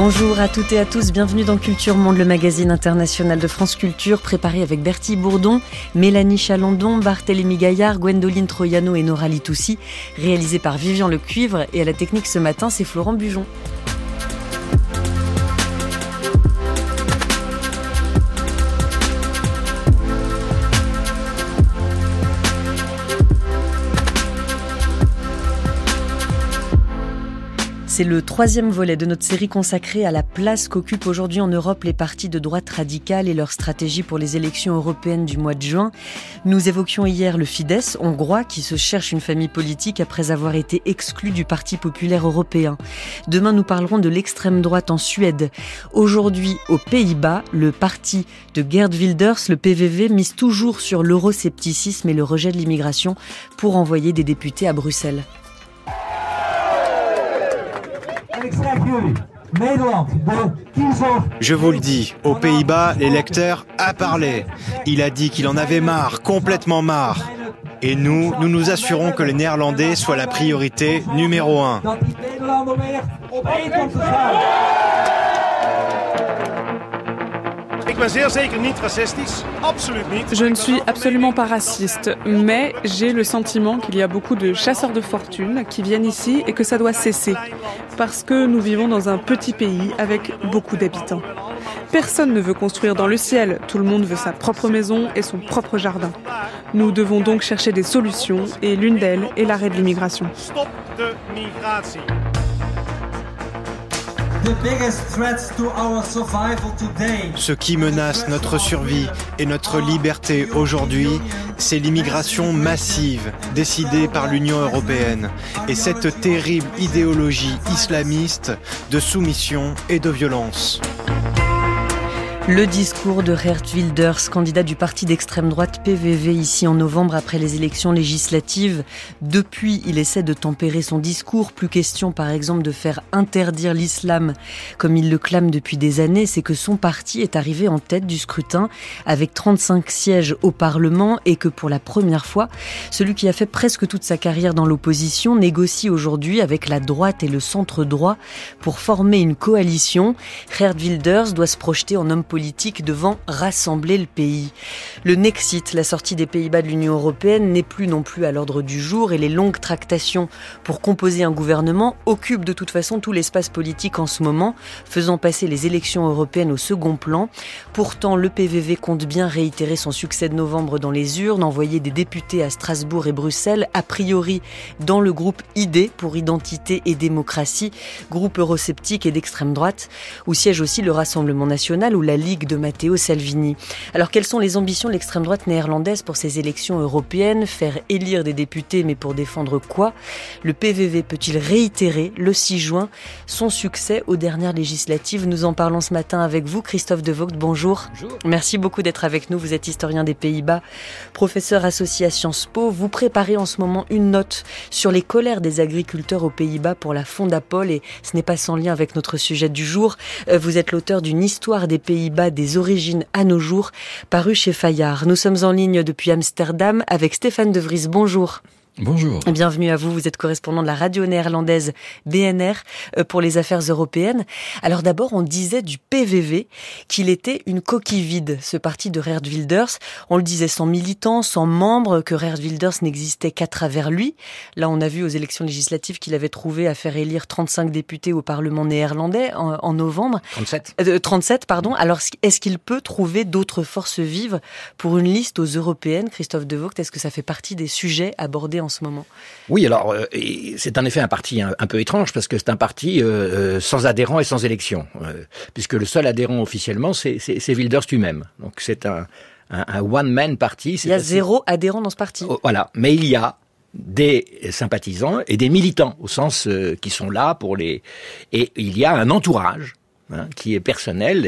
Bonjour à toutes et à tous, bienvenue dans Culture Monde, le magazine international de France Culture, préparé avec Bertie Bourdon, Mélanie Chalandon, Barthélémy Gaillard, Gwendoline Troiano et Nora Litoussi, réalisé par Vivian Lecuivre, et à la technique ce matin, c'est Florent Bujon. C'est le troisième volet de notre série consacrée à la place qu'occupent aujourd'hui en Europe les partis de droite radicale et leur stratégie pour les élections européennes du mois de juin. Nous évoquions hier le Fidesz hongrois qui se cherche une famille politique après avoir été exclu du Parti populaire européen. Demain, nous parlerons de l'extrême droite en Suède. Aujourd'hui, aux Pays-Bas, le parti de Geert Wilders, le PVV, mise toujours sur l'euroscepticisme et le rejet de l'immigration pour envoyer des députés à Bruxelles. Je vous le dis, aux Pays-Bas, l'électeur a parlé. Il a dit qu'il en avait marre, complètement marre. Et nous nous assurons que les Néerlandais soient la priorité numéro 1. Je ne suis absolument pas raciste, mais j'ai le sentiment qu'il y a beaucoup de chasseurs de fortune qui viennent ici et que ça doit cesser, parce que nous vivons dans un petit pays avec beaucoup d'habitants. Personne ne veut construire dans le ciel, tout le monde veut sa propre maison et son propre jardin. Nous devons donc chercher des solutions et l'une d'elles est l'arrêt de l'immigration. Ce qui menace notre survie et notre liberté aujourd'hui, c'est l'immigration massive décidée par l'Union européenne et cette terrible idéologie islamiste de soumission et de violence. Le discours de Geert Wilders, candidat du parti d'extrême droite PVV ici en novembre après les élections législatives. Depuis, il essaie de tempérer son discours. Plus question par exemple de faire interdire l'islam comme il le clame depuis des années. C'est que son parti est arrivé en tête du scrutin avec 35 sièges au Parlement et que pour la première fois, celui qui a fait presque toute sa carrière dans l'opposition négocie aujourd'hui avec la droite et le centre droit pour former une coalition. Geert Wilders doit se projeter en homme politique devant rassembler le pays. Le Nexit, la sortie des Pays-Bas de l'Union européenne, n'est plus non plus à l'ordre du jour et les longues tractations pour composer un gouvernement occupent de toute façon tout l'espace politique en ce moment, faisant passer les élections européennes au second plan. Pourtant, le PVV compte bien réitérer son succès de novembre dans les urnes, envoyer des députés à Strasbourg et Bruxelles, a priori dans le groupe ID pour Identité et Démocratie, groupe eurosceptique et d'extrême droite, où siège aussi le Rassemblement national ou la Ligue de Matteo Salvini. Alors quelles sont les ambitions de l'extrême droite néerlandaise pour ces élections européennes ? Faire élire des députés, mais pour défendre quoi ? Le PVV peut-il réitérer le 6 juin son succès aux dernières législatives ? Nous en parlons ce matin avec vous, Christophe De Vogt, bonjour. Bonjour. Merci beaucoup d'être avec nous, vous êtes historien des Pays-Bas, professeur associé à Sciences Po. Vous préparez en ce moment une note sur les colères des agriculteurs aux Pays-Bas pour la Fondapol et ce n'est pas sans lien avec notre sujet du jour. Vous êtes l'auteur d'une histoire des Pays-Bas des origines à nos jours, paru chez Fayard. Nous sommes en ligne depuis Amsterdam avec Stéphane De Vries. Bonjour. Bonjour. Bienvenue à vous, vous êtes correspondant de la radio néerlandaise BNR pour les affaires européennes. Alors d'abord, on disait du PVV qu'il était une coquille vide, ce parti de Geert Wilders. On le disait sans militants, sans membres, que Geert Wilders n'existait qu'à travers lui. Là, on a vu aux élections législatives qu'il avait trouvé à faire élire 35 députés au Parlement néerlandais en novembre. 37, pardon. Alors, est-ce qu'il peut trouver d'autres forces vives pour une liste aux européennes ? Christophe De Vogt, est-ce que ça fait partie des sujets abordés en ce moment ? Oui, alors c'est en effet un parti un peu étrange parce que c'est un parti sans adhérents et sans élections, puisque le seul adhérent officiellement c'est Wilders lui-même. Donc c'est un one-man party. Il y a zéro adhérent dans ce parti. Voilà, mais il y a des sympathisants et des militants au sens qui sont là pour les. Et il y a un entourage qui est personnel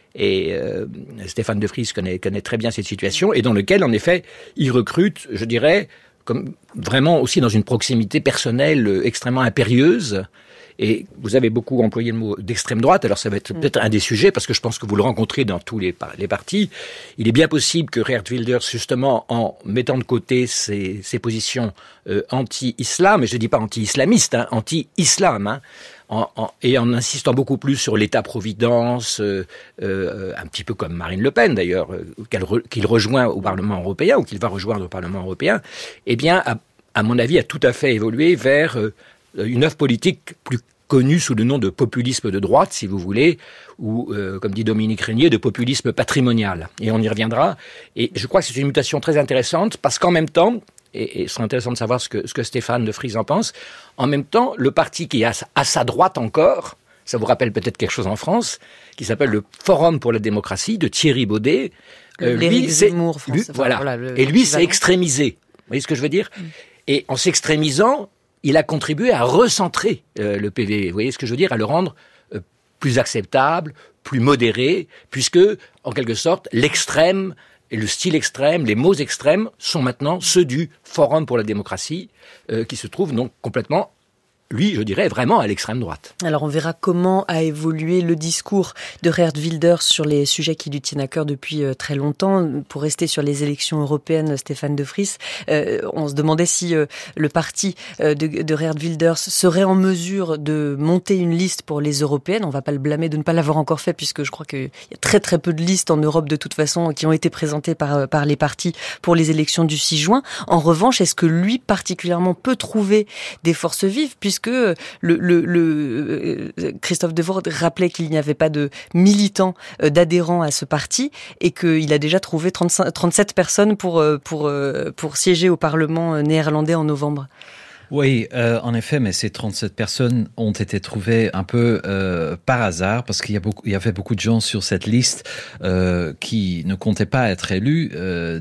et Stéphane De Vries connaît très bien cette situation et dans lequel en effet il recrute, je dirais, comme vraiment aussi dans une proximité personnelle extrêmement impérieuse. Et vous avez beaucoup employé le mot d'extrême droite, alors ça va être peut-être un des sujets, parce que je pense que vous le rencontrez dans tous les partis. Il est bien possible que Geert Wilders, justement, en mettant de côté ses positions anti-islam, et je ne dis pas anti-islamiste, anti-islam, et en insistant beaucoup plus sur l'État-providence, un petit peu comme Marine Le Pen d'ailleurs, qu'il rejoint au Parlement européen ou qu'il va rejoindre au Parlement européen, eh bien, à mon avis, a tout à fait évolué vers une œuvre politique plus connue sous le nom de populisme de droite, si vous voulez, ou, comme dit Dominique Régnier, de populisme patrimonial. Et on y reviendra. Et je crois que c'est une mutation très intéressante, parce qu'en même temps, et ce serait intéressant de savoir ce que Stéphane de Vries en pense, en même temps, le parti qui est à sa droite encore, ça vous rappelle peut-être quelque chose en France, qui s'appelle le Forum pour la démocratie, de Thierry Baudet. L'Éric Zemmour, voilà. Et lui, c'est extrémisé. Vous voyez ce que je veux dire ? Et en s'extrémisant, il a contribué à recentrer le PVV. Vous voyez ce que je veux dire ? À le rendre plus acceptable, plus modéré, puisque, en quelque sorte, l'extrême, et le style extrême, les mots extrêmes sont maintenant ceux du Forum pour la démocratie, qui se trouve donc complètement, lui, je dirais, vraiment à l'extrême droite. Alors on verra comment a évolué le discours de Geert Wilders sur les sujets qui lui tiennent à cœur depuis très longtemps. Pour rester sur les élections européennes, Stéphane de Vries, on se demandait si le parti de Geert Wilders serait en mesure de monter une liste pour les européennes. On va pas le blâmer de ne pas l'avoir encore fait, puisque je crois qu'il y a très très peu de listes en Europe de toute façon qui ont été présentées par les partis pour les élections du 6 juin. En revanche, est-ce que lui particulièrement peut trouver des forces vives, puisque Christophe Devoogd rappelait qu'il n'y avait pas de militants, d'adhérents à ce parti, et qu'il a déjà trouvé 37 personnes pour siéger au Parlement néerlandais en novembre. Oui, en effet, mais ces 37 personnes ont été trouvées un peu par hasard, parce qu'il y avait beaucoup de gens sur cette liste qui ne comptaient pas être élus,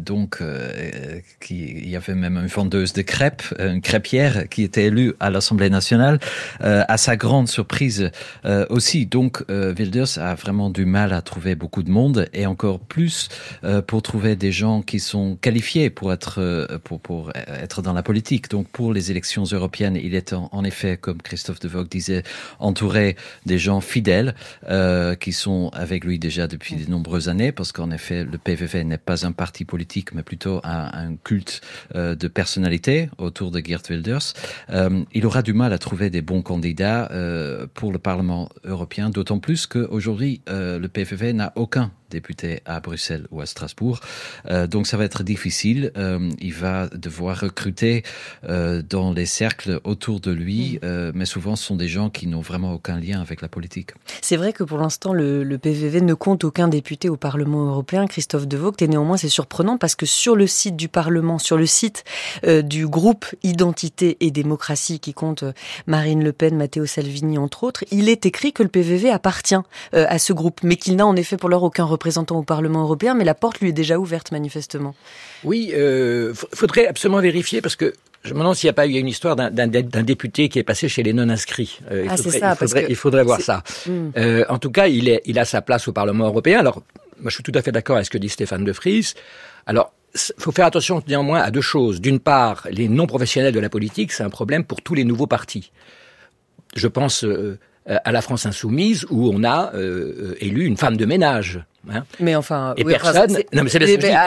il y avait même une vendeuse de crêpes, une crêpière qui était élue à l'Assemblée nationale, à sa grande surprise aussi. Donc Wilders a vraiment du mal à trouver beaucoup de monde, et encore plus pour trouver des gens qui sont qualifiés pour être dans la politique. Donc pour les élections européennes, il est en effet, comme Christophe Devoogd disait, entouré des gens fidèles qui sont avec lui déjà depuis de nombreuses années, parce qu'en effet, le PVV n'est pas un parti politique, mais plutôt un culte de personnalité autour de Geert Wilders. Il aura du mal à trouver des bons candidats pour le Parlement européen, d'autant plus qu'aujourd'hui, le PVV n'a aucun député à Bruxelles ou à Strasbourg. Donc ça va être difficile. Il va devoir recruter dans les cercles autour de lui, mais souvent ce sont des gens qui n'ont vraiment aucun lien avec la politique. C'est vrai que pour l'instant, le PVV ne compte aucun député au Parlement européen, Christophe Devoogd, et néanmoins c'est surprenant parce que sur le site du Parlement, sur le site du groupe Identité et Démocratie qui compte Marine Le Pen, Matteo Salvini entre autres, il est écrit que le PVV appartient à ce groupe, mais qu'il n'a en effet pour l'heure aucun représentant au Parlement européen, mais la porte lui est déjà ouverte manifestement. Oui, faudrait absolument vérifier, parce que je me demande s'il n'y a pas eu une histoire d'un député qui est passé chez les non-inscrits. Il faudrait voir ça. En tout cas, il a sa place au Parlement européen. Alors, moi je suis tout à fait d'accord avec ce que dit Stéphane de Vries. Alors, il faut faire attention néanmoins à deux choses. D'une part, les non-professionnels de la politique, c'est un problème pour tous les nouveaux partis. Je pense à la France Insoumise, où on a élu une femme de ménage. Hein. Mais enfin, et personne. Non, mais c'est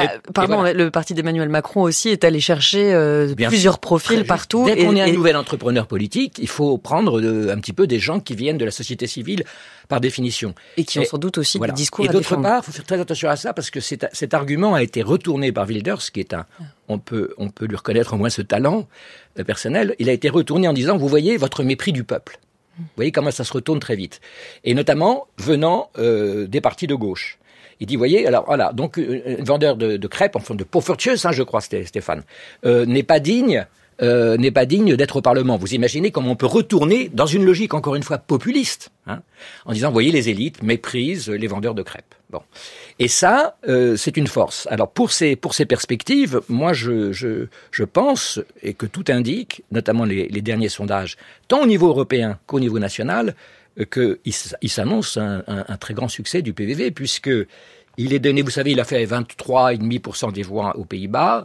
le parti d'Emmanuel Macron aussi est allé chercher plusieurs profils partout. Dès qu'on est un nouvel entrepreneur politique, il faut prendre un petit peu des gens qui viennent de la société civile par définition. Et qui ont sans doute aussi des discours à défendre. Et d'autre part, il faut faire très attention à ça, parce que cet argument a été retourné par Wilders, qui est on peut lui reconnaître au moins ce talent personnel. Il a été retourné en disant, vous voyez, votre mépris du peuple. Vous voyez comment ça se retourne très vite. Et notamment venant des partis de gauche. Il dit, voyez, alors voilà, donc un vendeur de crêpes, enfin de Poffertjes, je crois, Stéphane, n'est pas digne d'être au Parlement. Vous imaginez comment on peut retourner dans une logique, encore une fois, populiste, en disant, voyez, les élites méprisent les vendeurs de crêpes. Bon. Et ça, c'est une force. Alors, pour ces perspectives, moi, je pense, et que tout indique, notamment les derniers sondages, tant au niveau européen qu'au niveau national, qu'il s'annonce un très grand succès du PVV, puisque il est donné, vous savez, il a fait 23,5% des voix aux Pays-Bas,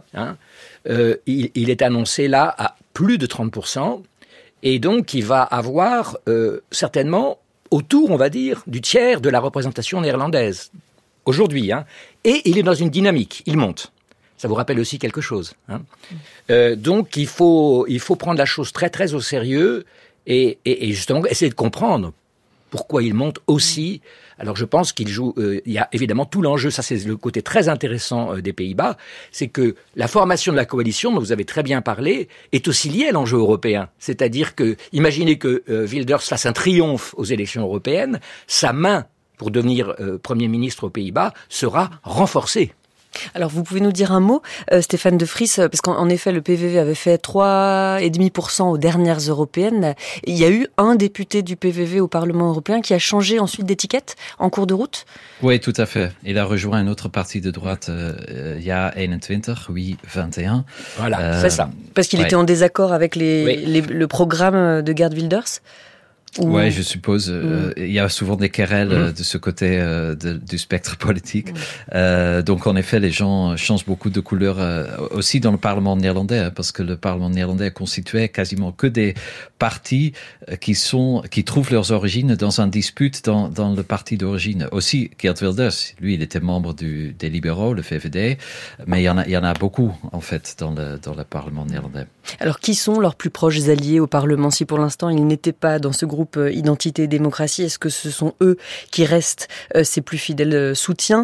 il est annoncé là à plus de 30%, et donc il va avoir certainement autour, on va dire, du tiers de la représentation néerlandaise, aujourd'hui, et il est dans une dynamique, il monte. Ça vous rappelle aussi quelque chose. Donc il faut prendre la chose très très au sérieux, et justement essayer de comprendre pourquoi il monte aussi. Alors je pense qu'il joue, il y a évidemment tout l'enjeu, ça c'est le côté très intéressant des Pays-Bas, c'est que la formation de la coalition, dont vous avez très bien parlé, est aussi liée à l'enjeu européen. C'est-à-dire que, imaginez que Wilders fasse un triomphe aux élections européennes, sa main pour devenir Premier ministre aux Pays-Bas sera renforcée. Alors, vous pouvez nous dire un mot, Stéphane de Vries, parce qu'en effet, le PVV avait fait 3,5% aux dernières européennes. Il y a eu un député du PVV au Parlement européen qui a changé ensuite d'étiquette en cours de route? Oui, tout à fait. Il a rejoint un autre parti de droite, Ja 21, oui, 21. Voilà, c'est ça. Parce qu'il était en désaccord avec le programme de Geert Wilders? Ouais, je suppose. Il y a souvent des querelles de ce côté du spectre politique. Donc, en effet, les gens changent beaucoup de couleur aussi dans le Parlement néerlandais, parce que le Parlement néerlandais est constitué quasiment que des partis qui trouvent leurs origines dans un dispute dans le parti d'origine. Aussi, Geert Wilders, lui, il était membre des libéraux, le VVD, mais il y en a beaucoup, en fait, dans le Parlement néerlandais. Alors, qui sont leurs plus proches alliés au Parlement? Si pour l'instant, ils n'étaient pas dans ce groupe Identité et Démocratie, est-ce que ce sont eux qui restent ses plus fidèles soutiens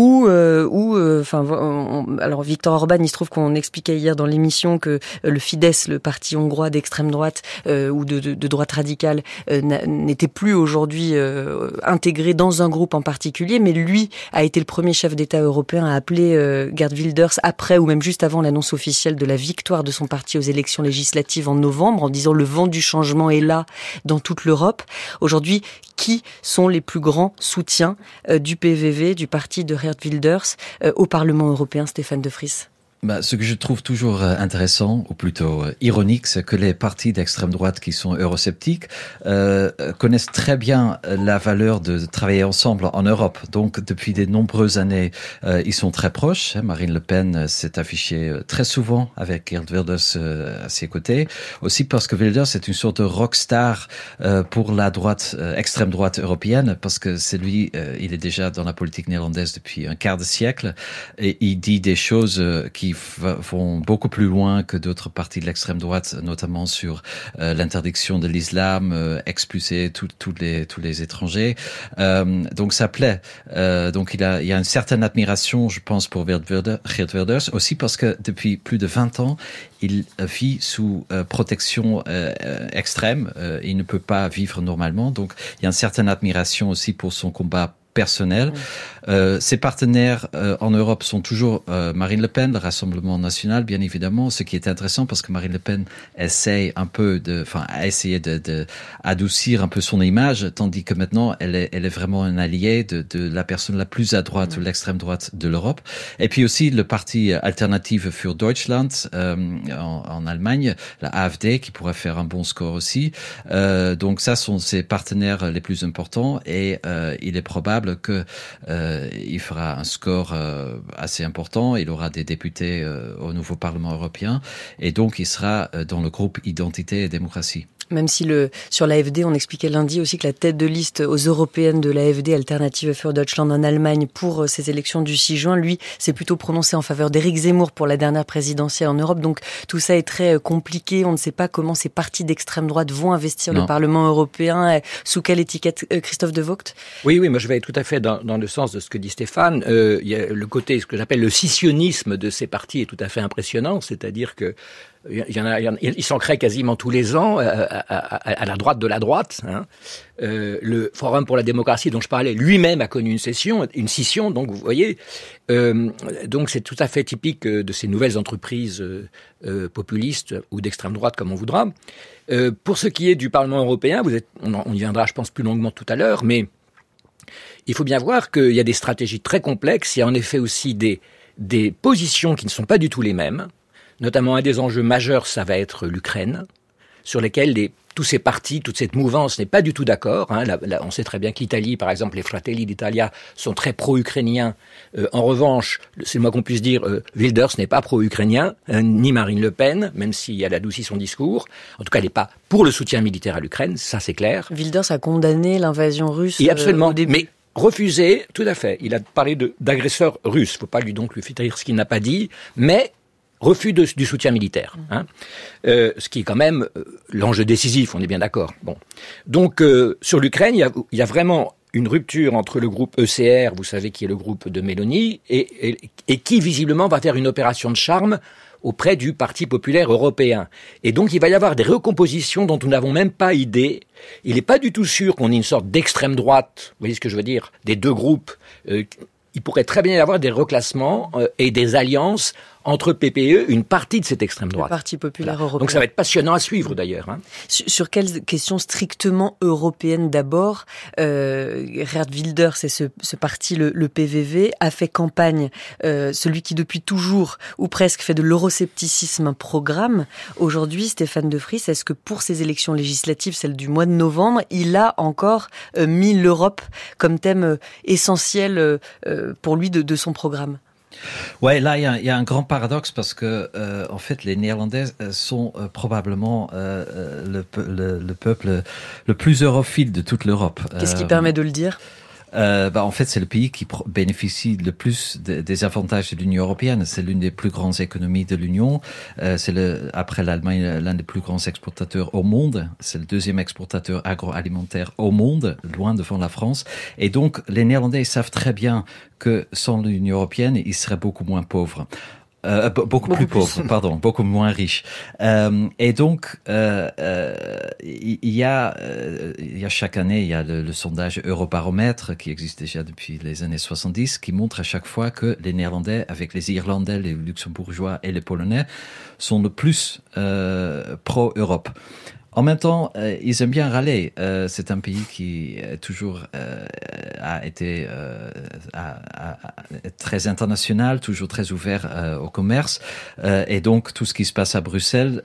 alors Viktor Orban, il se trouve qu'on expliquait hier dans l'émission que le Fidesz, le parti hongrois d'extrême droite ou de droite radicale, n'était plus aujourd'hui intégré dans un groupe en particulier, mais lui a été le premier chef d'État européen à appeler Geert Wilders après ou même juste avant l'annonce officielle de la victoire de son parti aux élections législatives en novembre, en disant le vent du changement est là dans toute l'Europe. Aujourd'hui, qui sont les plus grands soutiens du PVV, du parti de Geert Wilders, au Parlement européen, Stéphane de Vries? Ce que je trouve toujours intéressant, ou plutôt ironique, c'est que les partis d'extrême droite qui sont eurosceptiques connaissent très bien la valeur de travailler ensemble en Europe. Donc, depuis de nombreuses années, ils sont très proches. Marine Le Pen s'est affichée très souvent avec Geert Wilders à ses côtés. Aussi parce que Wilders est une sorte de rockstar pour la droite, extrême droite européenne, parce que c'est lui, il est déjà dans la politique néerlandaise depuis un quart de siècle, et il dit des choses qui vont beaucoup plus loin que d'autres partis de l'extrême droite, notamment sur l'interdiction de l'islam, expulser tous les étrangers. Donc ça plaît. Donc il y a une certaine admiration, je pense, pour Geert Wilders, aussi parce que depuis plus de 20 ans, il vit sous protection extrême. Il ne peut pas vivre normalement. Donc il y a une certaine admiration aussi pour son combat personnel. Ses partenaires en Europe sont toujours Marine Le Pen, le Rassemblement national, bien évidemment, ce qui est intéressant parce que Marine Le Pen essaye un peu a essayé de adoucir un peu son image, tandis que maintenant elle est vraiment un allié de la personne la plus à droite ou l'extrême droite de l'Europe. Et puis aussi le parti Alternative für Deutschland en Allemagne, la AfD, qui pourrait faire un bon score aussi. Donc ça sont ses partenaires les plus importants et il est probable que il fera un score assez important. Il aura des députés au nouveau Parlement européen et donc il sera dans le groupe Identité et Démocratie. Même si sur l'AfD, on expliquait lundi aussi que la tête de liste aux européennes de l'AfD, Alternative für Deutschland en Allemagne, pour ces élections du 6 juin, lui, s'est plutôt prononcé en faveur d'Éric Zemmour pour la dernière présidentielle en Europe. Donc tout ça est très compliqué. On ne sait pas comment ces partis d'extrême droite vont investir le Parlement européen. Sous quelle étiquette, Christophe de Vogt? Oui, moi je vais tout à fait dans le sens de ce que dit Stéphane. Il y a le côté, ce que j'appelle le scissionnisme de ces partis est tout à fait impressionnant. C'est-à-dire que il s'en crée quasiment tous les ans à la droite de la droite. Le Forum pour la démocratie dont je parlais lui-même a connu une scission. Donc vous voyez, donc c'est tout à fait typique de ces nouvelles entreprises populistes ou d'extrême droite comme on voudra. Pour ce qui est du Parlement européen, on y viendra, je pense, plus longuement tout à l'heure, mais il faut bien voir qu'il y a des stratégies très complexes. Il y a en effet aussi des positions qui ne sont pas du tout les mêmes. Notamment, un des enjeux majeurs, ça va être l'Ukraine, sur lesquels tous ces partis, toute cette mouvance n'est pas du tout d'accord. On sait très bien que l'Italie, par exemple, les Fratelli d'Italia sont très pro-ukrainiens. En revanche, c'est le moins qu'on puisse dire, Wilders n'est pas pro-ukrainien, ni Marine Le Pen, même si elle adoucit son discours. En tout cas, elle n'est pas pour le soutien militaire à l'Ukraine, ça c'est clair. Wilders a condamné l'invasion russe absolument, au début. Mais refusé, tout à fait. Il a parlé d'agresseur russe. Il ne faut pas donc lui faire dire ce qu'il n'a pas dit, mais refus du soutien militaire, ce qui est quand même l'enjeu décisif, on est bien d'accord. Bon, donc sur l'Ukraine, il y a vraiment une rupture entre le groupe ECR, vous savez qui est le groupe de Mélanie, et qui visiblement va faire une opération de charme auprès du Parti populaire européen. Et donc, il va y avoir des recompositions dont nous n'avons même pas idée. Il n'est pas du tout sûr qu'on ait une sorte d'extrême droite, vous voyez ce que je veux dire, des deux groupes. Il pourrait très bien y avoir des reclassements et des alliances entre PPE, une partie de cette extrême droite. Le Parti populaire européen. Donc ça va être passionnant à suivre d'ailleurs. Sur quelles questions strictement européennes d'abord, Geert Wilders et ce parti, le PVV, a fait campagne, celui qui depuis toujours, ou presque, fait de l'euroscepticisme un programme. Aujourd'hui, Stéphane De Vries, est-ce que pour ces élections législatives, celles du mois de novembre, il a encore mis l'Europe comme thème essentiel pour lui de son programme ? Ouais, là il y a un grand paradoxe parce que en fait les Néerlandais sont probablement le peuple le plus europhile de toute l'Europe. Qu'est-ce qui permet de le dire ? En fait, c'est le pays qui bénéficie le plus des avantages de l'Union européenne. C'est l'une des plus grandes économies de l'Union. C'est après l'Allemagne, l'un des plus grands exportateurs au monde. C'est le deuxième exportateur agroalimentaire au monde, loin devant la France. Et donc, les Néerlandais savent très bien que sans l'Union européenne, ils seraient beaucoup moins pauvres. Beaucoup plus pauvres, pardon, beaucoup moins riches. Et donc, il y a chaque année, il y a le sondage Eurobaromètre qui existe déjà depuis les années 70, qui montre à chaque fois que les Néerlandais, avec les Irlandais, les Luxembourgeois et les Polonais, sont le plus pro-Europe. En même temps, ils aiment bien râler. C'est un pays qui toujours a été très international, toujours très ouvert au commerce. Et donc, tout ce qui se passe à Bruxelles,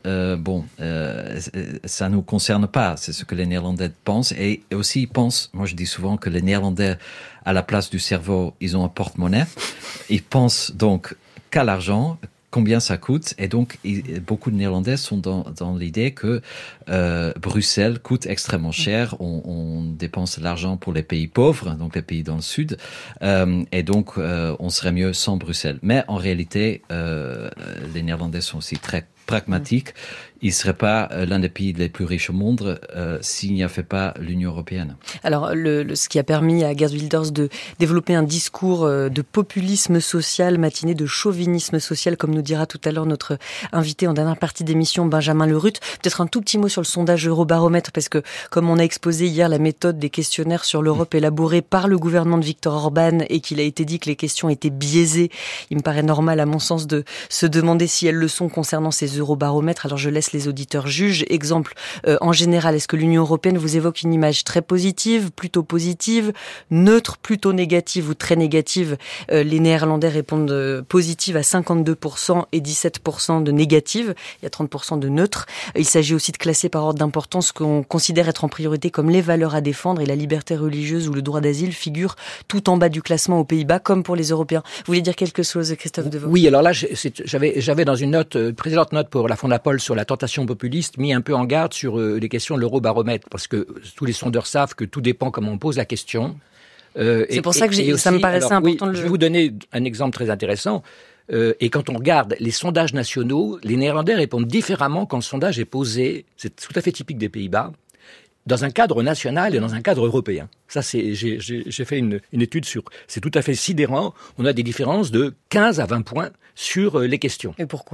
ça nous concerne pas. C'est ce que les Néerlandais pensent. Et aussi, ils pensent, moi je dis souvent que les Néerlandais, à la place du cerveau, ils ont un porte-monnaie. Ils pensent donc qu'à l'argent, combien ça coûte, et donc beaucoup de Néerlandais sont dans l'idée que Bruxelles coûte extrêmement cher, on dépense l'argent pour les pays pauvres, donc les pays dans le sud, et donc on serait mieux sans Bruxelles. Mais en réalité, les Néerlandais sont aussi très pragmatiques. Il ne serait pas l'un des pays les plus riches au monde s'il n'y avait pas l'Union européenne. Alors, ce qui a permis à Geert Wilders de développer un discours de populisme social, matiné de chauvinisme social, comme nous dira tout à l'heure notre invité en dernière partie d'émission, Benjamin Lerut. Peut-être un tout petit mot sur le sondage Eurobaromètre, parce que comme on a exposé hier la méthode des questionnaires sur l'Europe élaborés par le gouvernement de Viktor Orban et qu'il a été dit que les questions étaient biaisées, il me paraît normal, à mon sens, de se demander si elles le sont concernant ces Eurobaromètres. Alors je laisse les auditeurs juges. Exemple, en général, est-ce que l'Union européenne vous évoque une image très positive, plutôt positive, neutre, plutôt négative ou très négative? Les Néerlandais répondent positive à 52% et 17% de négative. Il y a 30% de neutre. Il s'agit aussi de classer par ordre d'importance ce qu'on considère être en priorité comme les valeurs à défendre, et la liberté religieuse ou le droit d'asile figure tout en bas du classement aux Pays-Bas, comme pour les Européens. Vous voulez dire quelque chose, Christophe Deveau? Oui, alors là, j'avais dans une précédente note pour la Fondapol sur la tentation populiste mis un peu en garde sur les questions de l'Eurobaromètre, parce que tous les sondeurs savent que tout dépend comment on pose la question. C'est pour ça que ça me paraissait important de le... Je vais vous donner un exemple très intéressant. Et quand on regarde les sondages nationaux, les Néerlandais répondent différemment quand le sondage est posé, c'est tout à fait typique des Pays-Bas, dans un cadre national et dans un cadre européen. Ça, j'ai fait une étude sur... C'est tout à fait sidérant. On a des différences de 15 à 20 points sur les questions. Et pourquoi ?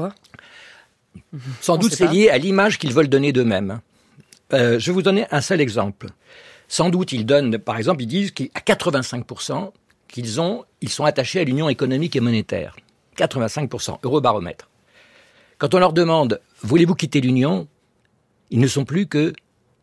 Sans doute c'est lié à l'image qu'ils veulent donner d'eux-mêmes. Je vais vous donner un seul exemple. Sans doute ils donnent, par exemple, ils disent qu'à 85% ils sont attachés à l'union économique et monétaire. 85%, Eurobaromètre. Quand on leur demande, voulez-vous quitter l'union, ils ne sont plus que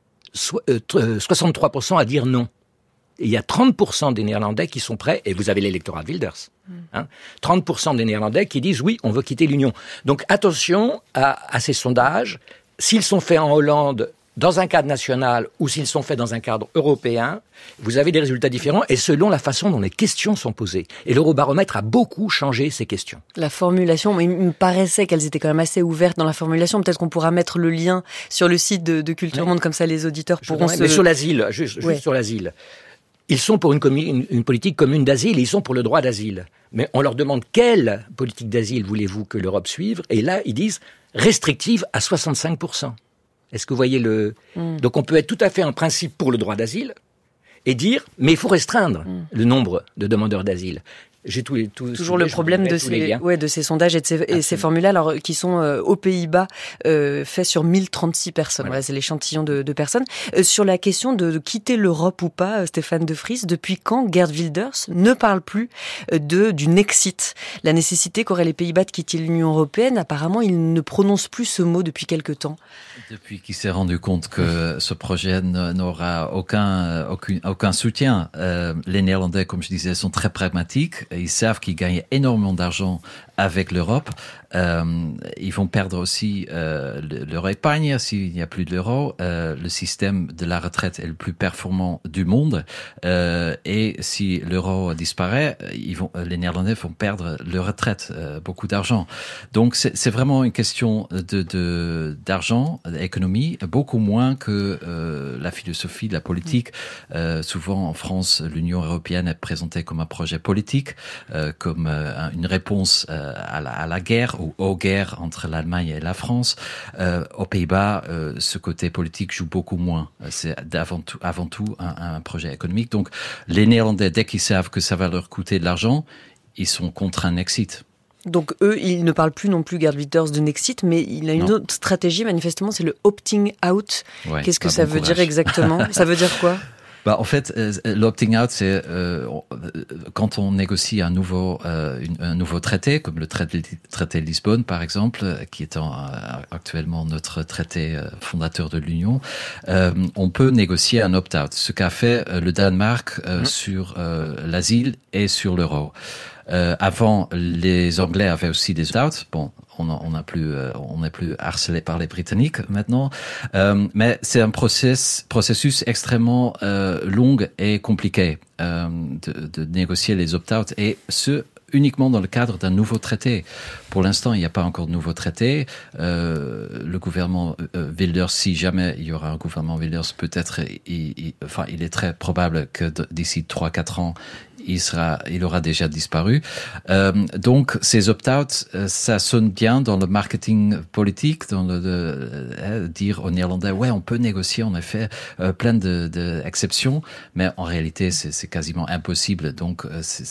63% à dire non. Et il y a 30% des Néerlandais qui sont prêts, et vous avez l'électorat de Wilders, 30% des Néerlandais qui disent oui, on veut quitter l'Union. Donc attention à ces sondages. S'ils sont faits en Hollande dans un cadre national ou s'ils sont faits dans un cadre européen, vous avez des résultats différents et selon la façon dont les questions sont posées. Et l'Eurobaromètre a beaucoup changé ces questions. La formulation, il me paraissait qu'elles étaient quand même assez ouvertes dans la formulation. Peut-être qu'on pourra mettre le lien sur le site de Culture Monde, comme ça les auditeurs pourront Mais sur l'asile, juste sur l'asile. ils sont pour une politique commune d'asile, ils sont pour le droit d'asile. Mais on leur demande quelle politique d'asile voulez-vous que l'Europe suive, et là, ils disent restrictive à 65%. Est-ce que vous voyez Donc on peut être tout à fait en principe pour le droit d'asile, et dire, mais il faut restreindre le nombre de demandeurs d'asile. J'ai toujours le problème de ces sondages et ces formulaires qui sont aux Pays-Bas faits sur 1036 personnes. Voilà, c'est l'échantillon de personnes. Sur la question de quitter l'Europe ou pas, Stéphane de Vries, depuis quand Geert Wilders ne parle plus du Nexit, la nécessité qu'auraient les Pays-Bas de quitter l'Union européenne? Apparemment, il ne prononce plus ce mot depuis quelque temps. Depuis qu'il s'est rendu compte que ce projet n'aura aucun soutien. Les Néerlandais, comme je disais, sont très pragmatiques. Ils savent qu'ils gagnent énormément d'argent avec l'Europe. Ils vont perdre aussi leur épargne s'il n'y a plus de l'euro. Le système de la retraite est le plus performant du monde. Et si l'euro disparaît, les Néerlandais vont perdre leur retraite, beaucoup d'argent. Donc c'est vraiment une question d'argent, d'économie, beaucoup moins que la philosophie de la politique. Souvent en France, l'Union européenne est présentée comme un projet politique, comme une réponse à la guerre ou aux guerres entre l'Allemagne et la France. Aux Pays-Bas, ce côté politique joue beaucoup moins. C'est avant tout un projet économique. Donc les Néerlandais, dès qu'ils savent que ça va leur coûter de l'argent, ils sont contre un exit. Donc eux, ils ne parlent plus non plus, Geert Wilders, de Nexit, mais il a une autre stratégie, manifestement, c'est le opting out. Ouais, qu'est-ce que ça veut dire exactement? Ça veut dire quoi? En fait, l'opting out, c'est quand on négocie un nouveau traité, comme le traité de Lisbonne, par exemple, qui est actuellement notre traité fondateur de l'Union. On peut négocier un opt-out, ce qu'a fait le Danemark sur l'asile et sur l'euro. Avant, les Anglais avaient aussi des opt-outs. Bon, on n'est plus harcelé par les Britanniques maintenant, mais c'est un processus extrêmement long et compliqué de négocier les opt-outs, et ce uniquement dans le cadre d'un nouveau traité. Pour l'instant, il n'y a pas encore de nouveau traité. Le gouvernement Wilders, si jamais il y aura un gouvernement Wilders, peut-être, il est très probable que d'ici 3-4 ans, il aura déjà disparu. Donc, ces opt-outs, ça sonne bien dans le marketing politique, dans dire aux Néerlandais, ouais, on peut négocier, en effet, plein d'exceptions, mais en réalité, c'est quasiment impossible. Donc,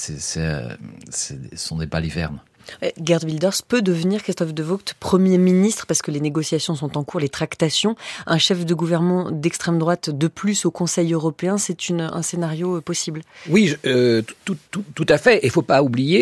ce sont des balivernes. Geert Wilders peut devenir, Christophe De Vogt, Premier ministre, parce que les négociations sont en cours, les tractations. Un chef de gouvernement d'extrême droite de plus au Conseil européen, c'est un scénario possible. Oui, tout à fait. Il ne faut pas oublier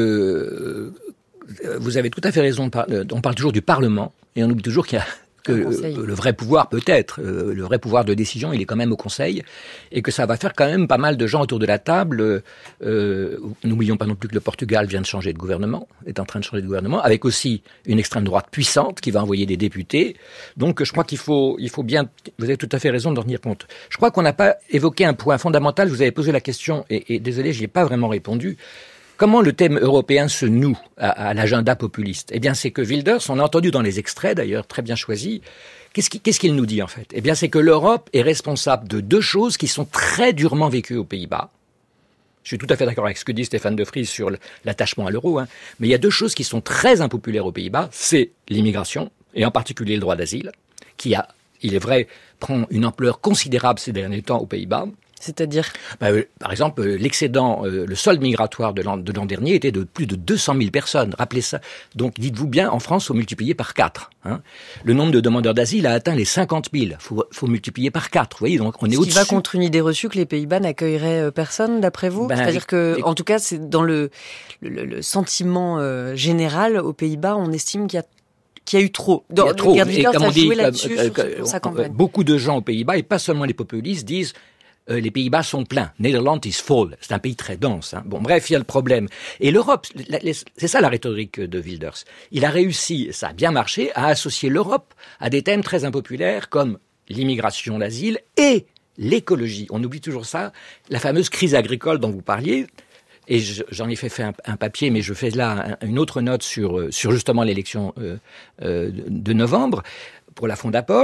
que vous avez tout à fait raison. On parle toujours du Parlement, et on oublie toujours qu'il y a le vrai pouvoir, peut-être, le vrai pouvoir de décision, il est quand même au Conseil, et que ça va faire quand même pas mal de gens autour de la table. N'oublions pas non plus que le Portugal vient de changer de gouvernement, est en train de changer de gouvernement, avec aussi une extrême droite puissante qui va envoyer des députés. Donc je crois qu'il faut bien, vous avez tout à fait raison d'en tenir compte. Je crois qu'on n'a pas évoqué un point fondamental, vous avez posé la question, et désolé, j'y ai pas vraiment répondu. Comment le thème européen se noue à l'agenda populiste? Eh bien, c'est que Wilders, on a entendu dans les extraits d'ailleurs, très bien choisis, qu'est-ce qu'il nous dit en fait? Eh bien, c'est que l'Europe est responsable de deux choses qui sont très durement vécues aux Pays-Bas. Je suis tout à fait d'accord avec ce que dit Stéphane de Vries sur l'attachement à l'euro, mais il y a deux choses qui sont très impopulaires aux Pays-Bas, c'est l'immigration, et en particulier le droit d'asile, qui il est vrai, prend une ampleur considérable ces derniers temps aux Pays-Bas. C'est-à-dire par exemple, l'excédent, le solde migratoire de l'an dernier était de plus de 200 000 personnes. Rappelez ça. Donc, dites-vous bien, en France, il faut multiplier par 4. Le nombre de demandeurs d'asile a atteint les 50 000. Faut multiplier par 4. Vous voyez, donc on est au-dessus. Ce qui va contre une idée reçue que les Pays-Bas n'accueilleraient personne, d'après vous? C'est-à-dire que, en tout cas, c'est dans le sentiment général aux Pays-Bas, on estime qu'il y a eu trop. Il y a trop. Et comme on dit, sa campagne. Beaucoup de gens aux Pays-Bas, et pas seulement les populistes, disent les Pays-Bas sont pleins. Netherlands is full. C'est un pays très dense. Bon, bref, il y a le problème. Et l'Europe, c'est ça la rhétorique de Wilders. Il a réussi, ça a bien marché, à associer l'Europe à des thèmes très impopulaires comme l'immigration, l'asile et l'écologie. On oublie toujours ça. La fameuse crise agricole dont vous parliez. Et j'en ai fait un papier, mais je fais là une autre note sur justement l'élection de novembre pour la Fondapol.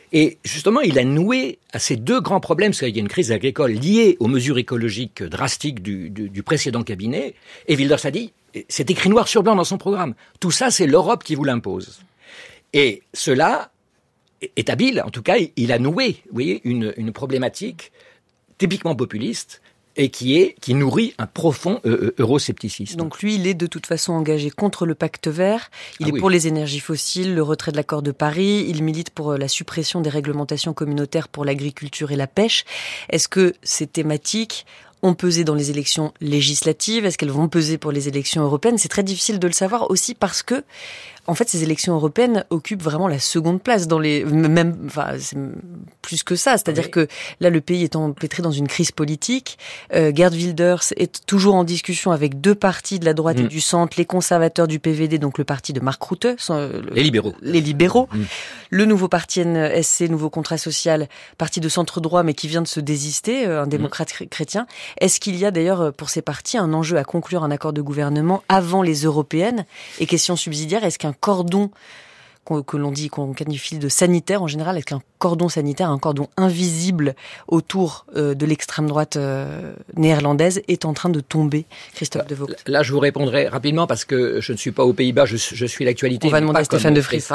Et justement, il a noué à ces deux grands problèmes, parce qu'il y a une crise agricole liée aux mesures écologiques drastiques du précédent cabinet. Et Wilders a dit, c'est écrit noir sur blanc dans son programme, tout ça, c'est l'Europe qui vous l'impose. Et cela est habile, en tout cas, il a noué, vous voyez, une problématique typiquement populiste, et qui nourrit un profond euroscepticisme. Donc lui, il est de toute façon engagé contre le pacte vert, il est pour les énergies fossiles, le retrait de l'accord de Paris, il milite pour la suppression des réglementations communautaires pour l'agriculture et la pêche. Est-ce que ces thématiques ont pesé dans les élections législatives? Est-ce qu'elles vont peser pour les élections européennes? C'est très difficile de le savoir aussi parce que, en fait, ces élections européennes occupent vraiment la seconde place dans les, c'est plus que ça. C'est-à-dire que là, le pays est empêtré dans une crise politique. Geert Wilders est toujours en discussion avec deux partis de la droite et du centre, les conservateurs du PVD, donc le parti de Mark Rutte, les libéraux. Le nouveau parti NSC, Nouveau Contrat Social, parti de centre droit, mais qui vient de se désister, un démocrate chrétien. Est-ce qu'il y a d'ailleurs pour ces partis un enjeu à conclure un accord de gouvernement avant les européennes? Et question subsidiaire, est-ce qu'un cordon qu'on qualifie de sanitaire en général, est-ce qu'un cordon sanitaire, un cordon invisible autour de l'extrême droite néerlandaise est en train de tomber, Christophe De Vogt? Là, je vous répondrai rapidement parce que je ne suis pas aux Pays-Bas, je suis l'actualité. On va demander à Stéphane De Vries.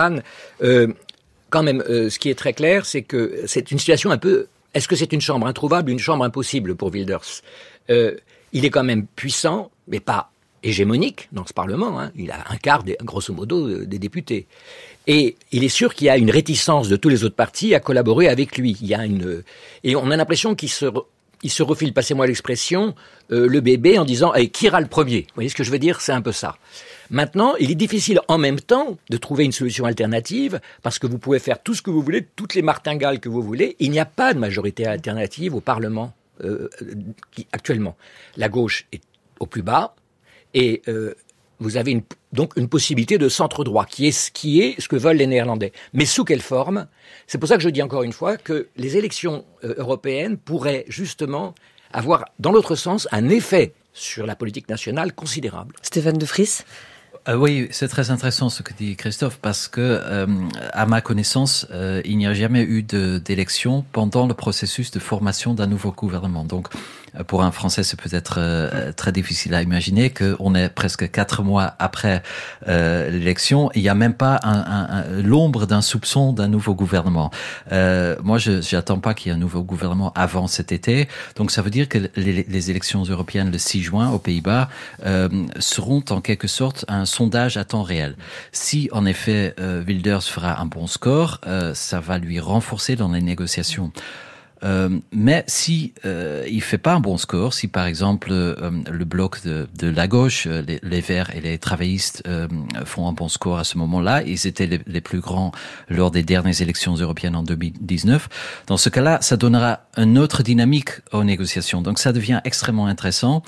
Quand même, ce qui est très clair, c'est que c'est une situation un peu... Est-ce que c'est une chambre introuvable, une chambre impossible pour Wilders? Il est quand même puissant, mais pas hégémonique dans ce Parlement. Il a un quart, grosso modo, des députés. Et il est sûr qu'il y a une réticence de tous les autres partis à collaborer avec lui. Et on a l'impression qu'il se refile, passez-moi l'expression, le bébé en disant « qui ira le premier ?» Vous voyez ce que je veux dire? C'est un peu ça. Maintenant, il est difficile en même temps de trouver une solution alternative parce que vous pouvez faire tout ce que vous voulez, toutes les martingales que vous voulez. Il n'y a pas de majorité alternative au Parlement actuellement. La gauche est au plus bas et vous avez donc une possibilité de centre-droit qui est ce que veulent les Néerlandais. Mais sous quelle forme? C'est pour ça que je dis encore une fois que les élections européennes pourraient justement avoir, dans l'autre sens, un effet sur la politique nationale considérable. Stéphane De Vries? Oui, c'est très intéressant ce que dit Christophe parce que, à ma connaissance, il n'y a jamais eu d'élection pendant le processus de formation d'un nouveau gouvernement. Donc, pour un Français, c'est peut-être très difficile à imaginer qu'on est presque 4 mois après l'élection. Il n'y a même pas l'ombre d'un soupçon d'un nouveau gouvernement. Moi, je n'attends pas qu'il y ait un nouveau gouvernement avant cet été. Donc, ça veut dire que les élections européennes le 6 juin aux Pays-Bas seront en quelque sorte un sondage à temps réel. Si, en effet, Wilders fera un bon score, ça va lui renforcer dans les négociations. Mais si il fait pas un bon score, si par exemple le bloc de la gauche, les Verts et les travaillistes font un bon score à ce moment-là, ils étaient les plus grands lors des dernières élections européennes en 2019. Dans ce cas-là, ça donnera une autre dynamique aux négociations. Donc ça devient extrêmement intéressant.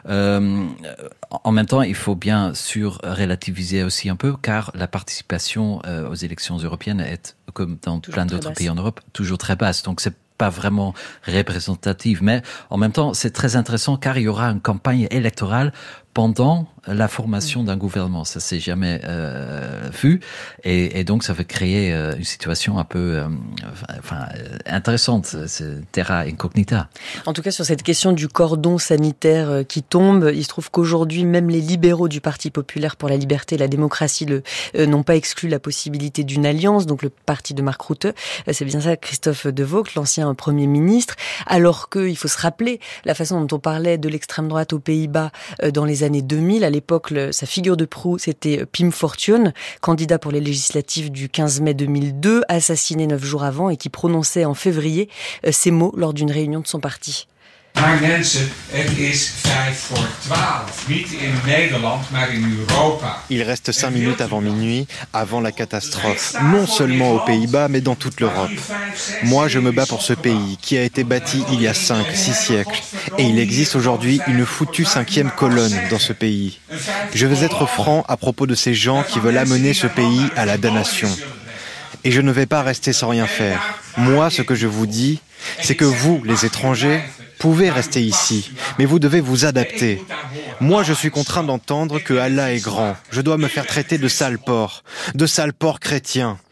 En même temps, il faut bien sûr relativiser aussi un peu, car la participation aux élections européennes est, comme dans plein d'autres pays en Europe, toujours très basse. Donc c'est pas vraiment représentative, mais en même temps, c'est très intéressant car il y aura une campagne électorale pendant la formation d'un gouvernement. Ça s'est jamais vu et donc ça va créer une situation un peu intéressante. C'est terra incognita. En tout cas, sur cette question du cordon sanitaire qui tombe, il se trouve qu'aujourd'hui, même les libéraux du Parti populaire pour la liberté et la démocratie n'ont pas exclu la possibilité d'une alliance, donc le parti de Mark Rutte. C'est bien ça, Christophe De Vogt, l'ancien Premier ministre, alors qu'il faut se rappeler la façon dont on parlait de l'extrême droite aux Pays-Bas dans les années 2000. À l'époque, sa figure de proue, c'était Pim Fortuyn, candidat pour les législatives du 15 mai 2002, assassiné 9 jours avant et qui prononçait en février ces mots lors d'une réunion de son parti. Maar mensen, het is 11:55. Niet in Nederland, maar in Europa. Il reste 5 minutes avant minuit, avant la catastrophe, non seulement aux Pays-Bas, mais dans toute l'Europe. Moi, je me bats pour ce pays, qui a été bâti il y a 5-6 siècles. Et il existe aujourd'hui une foutue 5e colonne dans ce pays. Je veux être franc à propos de ces gens qui veulent amener ce pays à la damnation. Et je ne vais pas rester sans rien faire. Moi, ce que je vous dis, c'est que vous, les étrangers, pouvez rester ici, mais vous devez vous adapter. Moi, je suis contraint d'entendre que Allah est grand. Je dois me faire traiter de sale porc chrétien.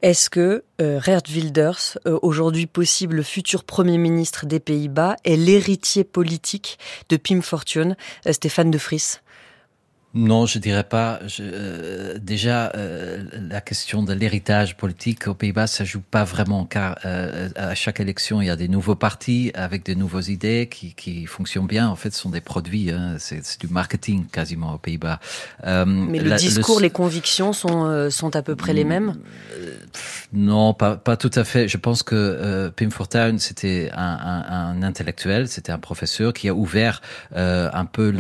Est-ce que Geert Wilders, aujourd'hui possible futur Premier ministre des Pays-Bas, est l'héritier politique de Pim Fortuyn, Stéphane de Vries? Non, je dirais pas. Déjà, la question de l'héritage politique aux Pays-Bas, ça joue pas vraiment, car à chaque élection, il y a des nouveaux partis avec de nouvelles idées qui fonctionnent bien. En fait, ce sont des produits. C'est du marketing quasiment aux Pays-Bas. Mais le discours, les convictions sont à peu près les mêmes. Non, pas tout à fait. Je pense que Pim Fortuyn, c'était un intellectuel, c'était un professeur qui a ouvert un peu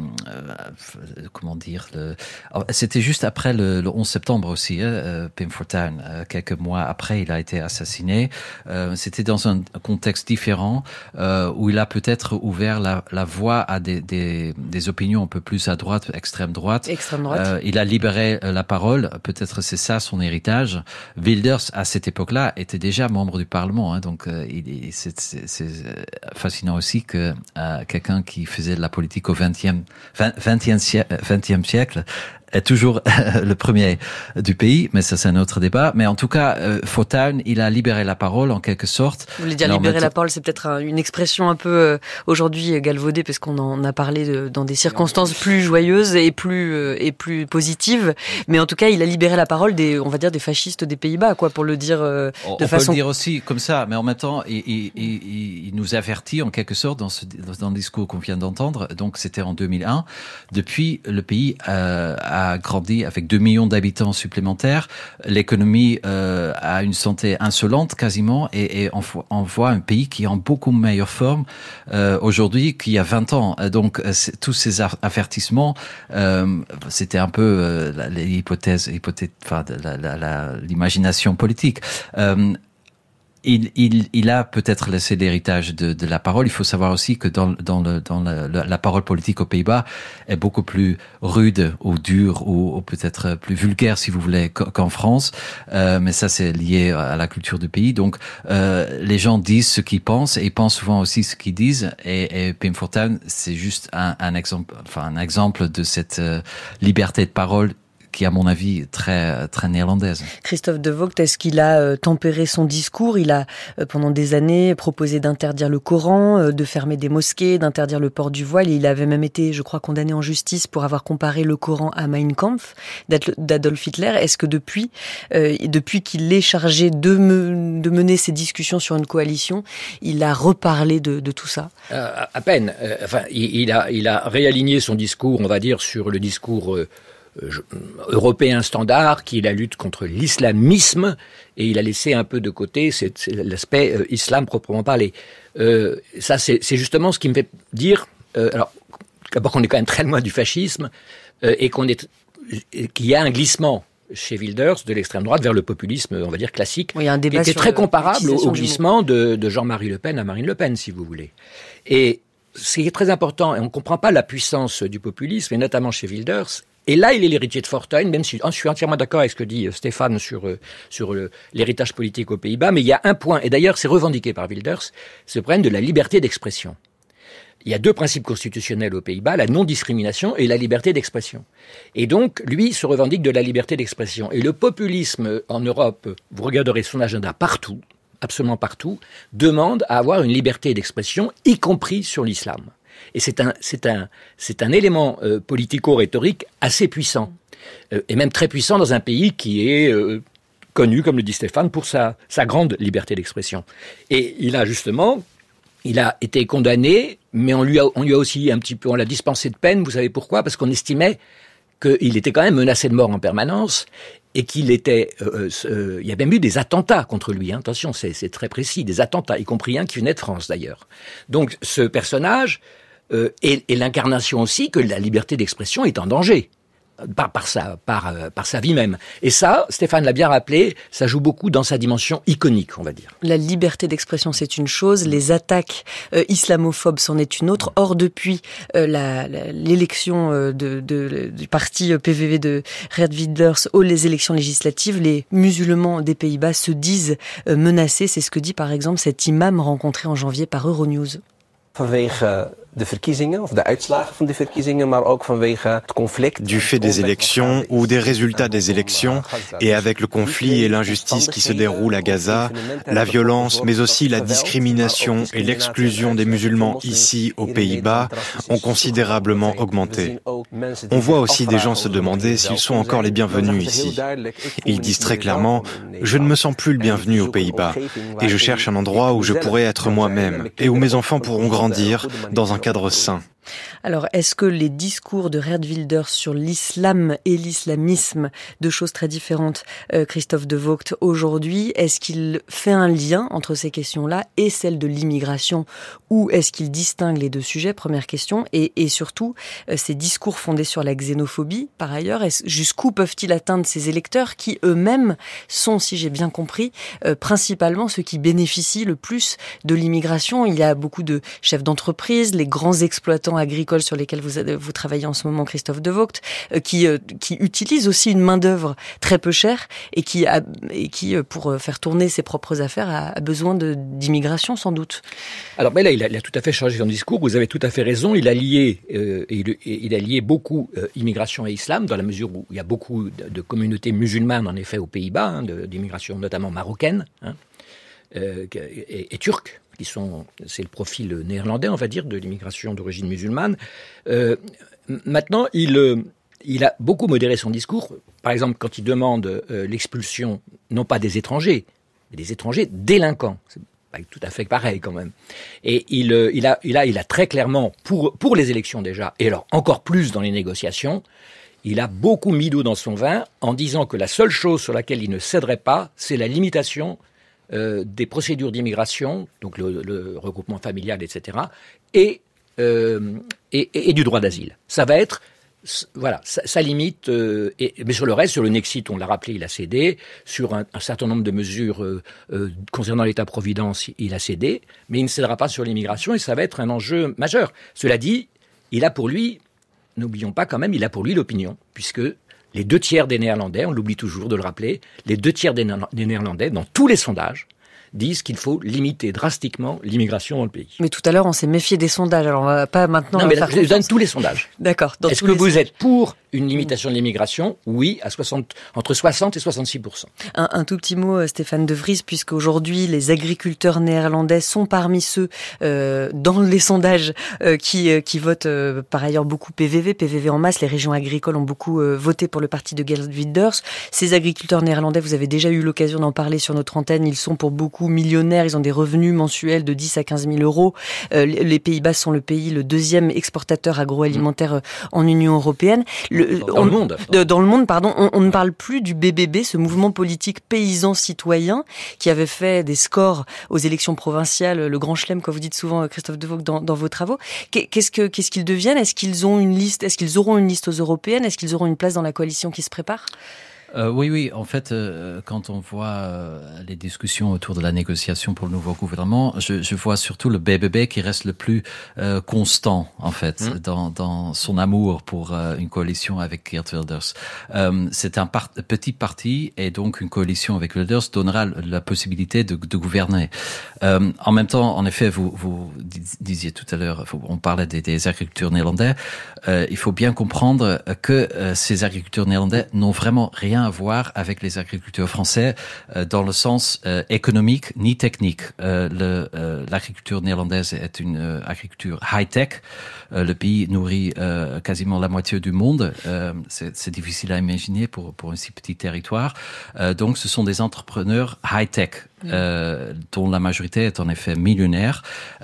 c'était juste après le 11 septembre aussi, Pim Fortuyn. Quelques mois après, il a été assassiné. C'était dans un contexte différent où il a peut-être ouvert la voie à des opinions un peu plus à droite, extrême droite. Il a libéré la parole. Peut-être c'est ça son héritage. Wilders, à cette époque-là, était déjà membre du Parlement. Donc c'est fascinant aussi que quelqu'un qui faisait de la politique au 20e siècle est toujours le premier du pays, mais ça c'est un autre débat. Mais en tout cas, Fortuyn, il a libéré la parole en quelque sorte. Vous voulez dire libérer la parole, c'est peut-être une expression un peu aujourd'hui galvaudée, parce qu'on en a parlé dans des circonstances plus joyeuses et plus positives. Mais en tout cas, il a libéré la parole des fascistes des Pays-Bas, quoi, pour le dire de façon. On peut le dire aussi comme ça, mais en même temps, il nous avertit en quelque sorte dans le discours qu'on vient d'entendre. Donc c'était en 2001. Depuis, le pays a grandi avec 2 millions d'habitants supplémentaires. L'économie a une santé insolente quasiment, et on voit un pays qui est en beaucoup meilleure forme aujourd'hui qu'il y a 20 ans. Donc tous ces avertissements, c'était un peu l'imagination politique. Il a peut-être laissé l'héritage de la parole. Il faut savoir aussi que la parole politique aux Pays-Bas est beaucoup plus rude ou dure ou peut-être plus vulgaire, si vous voulez, qu'en France. Mais ça, c'est lié à la culture du pays. Donc, les gens disent ce qu'ils pensent et ils pensent souvent aussi ce qu'ils disent. Et Pim Fortuyn, c'est juste un exemple de cette liberté de parole qui, à mon avis, très très néerlandaise. Christophe De Vogt, est-ce qu'il a tempéré son discours? Il a, pendant des années, proposé d'interdire le Coran, de fermer des mosquées, d'interdire le port du voile. Il avait même été, je crois, condamné en justice pour avoir comparé le Coran à Mein Kampf d'Adolf Hitler. Est-ce que depuis qu'il est chargé de mener ces discussions sur une coalition, il a reparlé de tout ça? À peine. Il a réaligné son discours, on va dire, sur le discours européen standard, qui est la lutte contre l'islamisme, et il a laissé un peu de côté l'aspect islam proprement parlé. Ça, c'est justement ce qui me fait dire, alors, d'abord qu'on est quand même très loin du fascisme, et qu'il y a un glissement chez Wilders de l'extrême droite vers le populisme, on va dire, classique, il y a un débat qui est très comparable au glissement de Jean-Marie Le Pen à Marine Le Pen, si vous voulez. Et ce qui est très important, et on ne comprend pas la puissance du populisme, et notamment chez Wilders. Et là, il est l'héritier de Fortuyn, même si je suis entièrement d'accord avec ce que dit Stéphane sur l'héritage politique aux Pays-Bas, mais il y a un point, et d'ailleurs c'est revendiqué par Wilders, c'est le problème de la liberté d'expression. Il y a 2 principes constitutionnels aux Pays-Bas, la non-discrimination et la liberté d'expression. Et donc, lui se revendique de la liberté d'expression. Et le populisme en Europe, vous regarderez son agenda partout, absolument partout, demande à avoir une liberté d'expression, y compris sur l'islam. Et c'est un élément politico-rhétorique assez puissant, et même très puissant dans un pays qui est connu, comme le dit Stéphane, pour sa grande liberté d'expression. Et il a été condamné, mais on lui a aussi on l'a dispensé de peine. Vous savez pourquoi? Parce qu'on estimait qu'il était quand même menacé de mort en permanence, et qu'il était, il y a même eu des attentats contre lui. Hein. Attention, c'est très précis, des attentats, y compris un qui venait de France d'ailleurs. Donc ce personnage est l'incarnation aussi que la liberté d'expression est en danger. Par sa vie même. Et ça, Stéphane l'a bien rappelé, ça joue beaucoup dans sa dimension iconique, on va dire. La liberté d'expression, c'est une chose, les attaques islamophobes, c'en est une autre. Or, depuis l'élection du parti PVV de Geert Wilders aux élections législatives, les musulmans des Pays-Bas se disent menacés. C'est ce que dit par exemple cet imam rencontré en janvier par Euronews. Vanwege de verkiezingen of de uitslagen van de verkiezingen, maar ook vanwege het conflict. Du fait des élections ou des résultats des élections, et avec le conflit et l'injustice qui se déroulent à Gaza, la violence, mais aussi la discrimination et l'exclusion des musulmans ici aux Pays-Bas ont considérablement augmenté. On voit aussi des gens se demander s'ils sont encore les bienvenus ici. Ils disent très clairement « Je ne me sens plus le bienvenu aux Pays-Bas et je cherche un endroit où je pourrais être moi-même et où mes enfants pourront grandir dans un cadre sain. » Alors, est-ce que les discours de Geert Wilders sur l'islam et l'islamisme, deux choses très différentes, Christophe De Vogt, aujourd'hui, est-ce qu'il fait un lien entre ces questions-là et celles de l'immigration, ou est-ce qu'il distingue les deux sujets, première question, et surtout, ces discours fondés sur la xénophobie, par ailleurs, jusqu'où peuvent-ils atteindre ces électeurs qui eux-mêmes sont, si j'ai bien compris, principalement ceux qui bénéficient le plus de l'immigration? Il y a beaucoup de chefs d'entreprise, les grands exploitants agricoles sur lesquels vous travaillez en ce moment, Christophe De Vogt, qui utilisent aussi une main-d'œuvre très peu chère et qui pour faire tourner ses propres affaires, a besoin d'immigration, sans doute. Alors, mais là, il a tout à fait changé son discours. Vous avez tout à fait raison. Il a lié beaucoup immigration et islam, dans la mesure où il y a beaucoup de communautés musulmanes, en effet, aux Pays-Bas, d'immigration notamment marocaine et turque. C'est le profil néerlandais, on va dire, de l'immigration d'origine musulmane. Maintenant, il a beaucoup modéré son discours. Par exemple, quand il demande l'expulsion, non pas des étrangers, mais des étrangers délinquants. C'est pas tout à fait pareil, quand même. Et il a très clairement, pour les élections déjà, et alors encore plus dans les négociations, il a beaucoup mis d'eau dans son vin en disant que la seule chose sur laquelle il ne céderait pas, c'est la limitation des procédures d'immigration, donc le regroupement familial, etc., et du droit d'asile. Ça va être, voilà, ça limite, mais sur le reste, sur le Nexit, on l'a rappelé, il a cédé, sur un certain nombre de mesures concernant l'État-providence, il a cédé, mais il ne cédera pas sur l'immigration, et ça va être un enjeu majeur. Cela dit, il a pour lui, n'oublions pas quand même, il a pour lui l'opinion, puisque les 2/3 des Néerlandais, on l'oublie toujours de le rappeler, les 2/3 des Néerlandais, dans tous les sondages, disent qu'il faut limiter drastiquement l'immigration dans le pays. Mais tout à l'heure, on s'est méfié des sondages, alors on va pas maintenant... Non, mais là, je donne tous les sondages. D'accord. Est-ce que vous êtes pour une limitation de l'immigration? Oui, entre 60 et 66%. Un tout petit mot, Stéphane De Vries, puisque aujourd'hui les agriculteurs néerlandais sont parmi ceux dans les sondages qui votent par ailleurs beaucoup PVV en masse. Les régions agricoles ont beaucoup voté pour le parti de Geert Wilders. Ces agriculteurs néerlandais, vous avez déjà eu l'occasion d'en parler sur notre antenne, ils sont pour beaucoup millionnaires, ils ont des revenus mensuels de 10 à 15 000 euros. Les Pays-Bas sont le deuxième exportateur agroalimentaire en Union européenne. Dans le monde. Dans le monde, pardon. On ne parle plus du BBB, ce mouvement politique paysan citoyen qui avait fait des scores aux élections provinciales, le grand chelem, comme vous dites souvent, Christophe De Vogt, dans vos travaux. Qu'est-ce qu'ils deviennent? Est-ce qu'ils ont une liste? Est-ce qu'ils auront une liste aux européennes? Est-ce qu'ils auront une place dans la coalition qui se prépare? Oui. En fait, quand on voit les discussions autour de la négociation pour le nouveau gouvernement, je vois surtout le BBB qui reste le plus constant, en fait, dans son amour pour une coalition avec Geert Wilders. C'est un petit parti et donc une coalition avec Wilders donnera la possibilité de gouverner. En même temps, en effet, vous disiez tout à l'heure, on parlait des agriculteurs néerlandais. Il faut bien comprendre que ces agriculteurs néerlandais n'ont vraiment rien à voir avec les agriculteurs français dans le sens économique ni technique. L'agriculture néerlandaise est une agriculture high-tech. Le pays nourrit quasiment la moitié du monde. C'est difficile à imaginer pour un si petit territoire. Donc ce sont des entrepreneurs high-tech. Dont la majorité est en effet millionnaire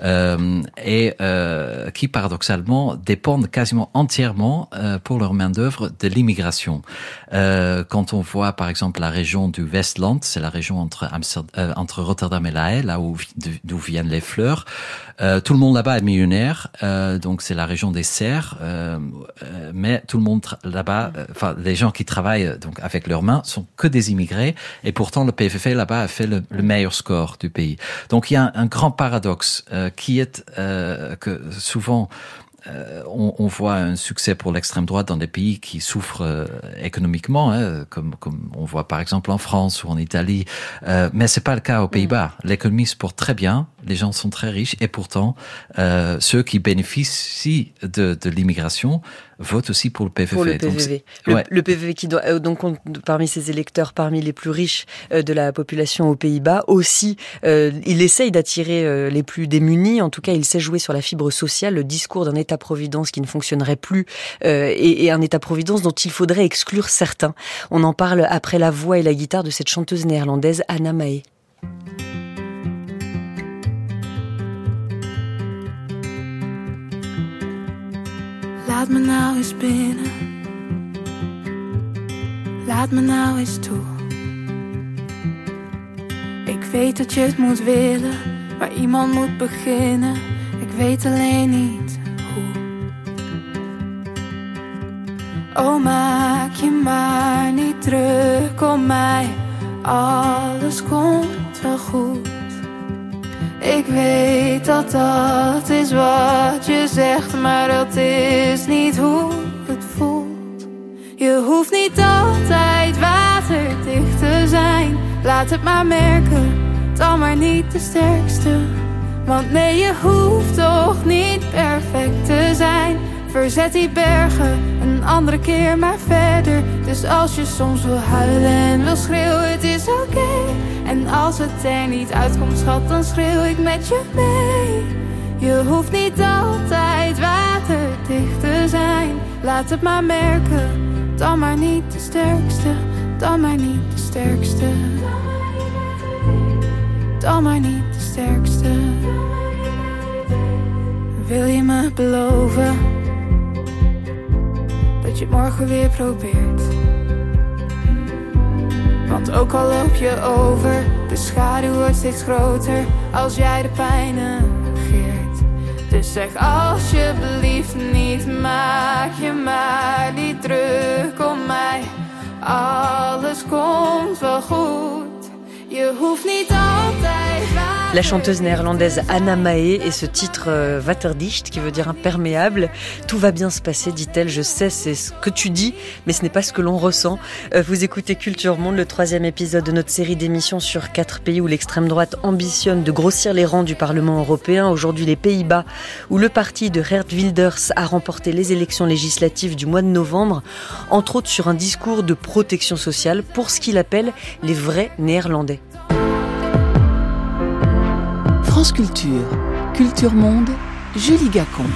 et qui paradoxalement dépendent quasiment entièrement pour leur main-d'œuvre de l'immigration. Quand on voit par exemple la région du Westland, c'est la région entre Rotterdam et La Haye, là d'où viennent les fleurs, tout le monde là-bas est millionnaire, donc c'est la région des serres, mais tout le monde là-bas, les gens qui travaillent donc avec leurs mains sont que des immigrés et pourtant le PVV là-bas a fait le meilleur score du pays. Donc il y a un grand paradoxe qui est que souvent on voit un succès pour l'extrême droite dans des pays qui souffrent économiquement, comme on voit par exemple en France ou en Italie, mais c'est pas le cas aux Pays-Bas. L'économie se porte très bien, les gens sont très riches et pourtant, ceux qui bénéficient de l'immigration votent aussi pour le PVV. Pour le PVV. Le PVV qui doit donc parmi ses électeurs, parmi les plus riches de la population aux Pays-Bas, aussi, il essaye d'attirer les plus démunis. En tout cas, il sait jouer sur la fibre sociale, le discours d'un État-providence qui ne fonctionnerait plus et un État-providence dont il faudrait exclure certains. On en parle après la voix et la guitare de cette chanteuse néerlandaise Anna Mae. Laat me nou eens binnen, laat me nou eens toe. Ik weet dat je het moet willen, maar iemand moet beginnen. Ik weet alleen niet hoe. Oh, maak je maar niet druk om mij, alles komt wel goed. Ik weet dat dat is wat je zegt, maar dat is niet hoe het voelt. Je hoeft niet altijd waterdicht te zijn. Laat het maar merken, dan maar niet de sterkste. Want nee, je hoeft toch niet perfect te zijn. Verzet die bergen, een andere keer maar verder. Dus als je soms wil huilen en wil schreeuwen, het is oké. En als het er niet uitkomt, schat, dan schreeuw ik met je mee. Je hoeft niet altijd waterdicht te zijn. Laat het maar merken, dan maar niet de sterkste. Dan maar niet de sterkste. Dan maar niet de sterkste. Wil je me beloven dat je het morgen weer probeert? Want ook al loop je over, de schaduw wordt steeds groter als jij de pijn negeert. Dus zeg alsjeblieft niet, maak je maar niet druk om mij. Alles komt wel goed, je hoeft niet altijd. La chanteuse néerlandaise Anna Mae et ce titre Waterdicht qui veut dire imperméable. Tout va bien se passer, dit-elle. Je sais, c'est ce que tu dis, mais ce n'est pas ce que l'on ressent. Vous écoutez Culture Monde, le 3e épisode de notre série d'émissions sur 4 pays où l'extrême droite ambitionne de grossir les rangs du Parlement européen. Aujourd'hui, les Pays-Bas, où le parti de Geert Wilders a remporté les élections législatives du mois de novembre, entre autres sur un discours de protection sociale pour ce qu'il appelle les vrais Néerlandais. France Culture, Culture Monde, Julie Gacon.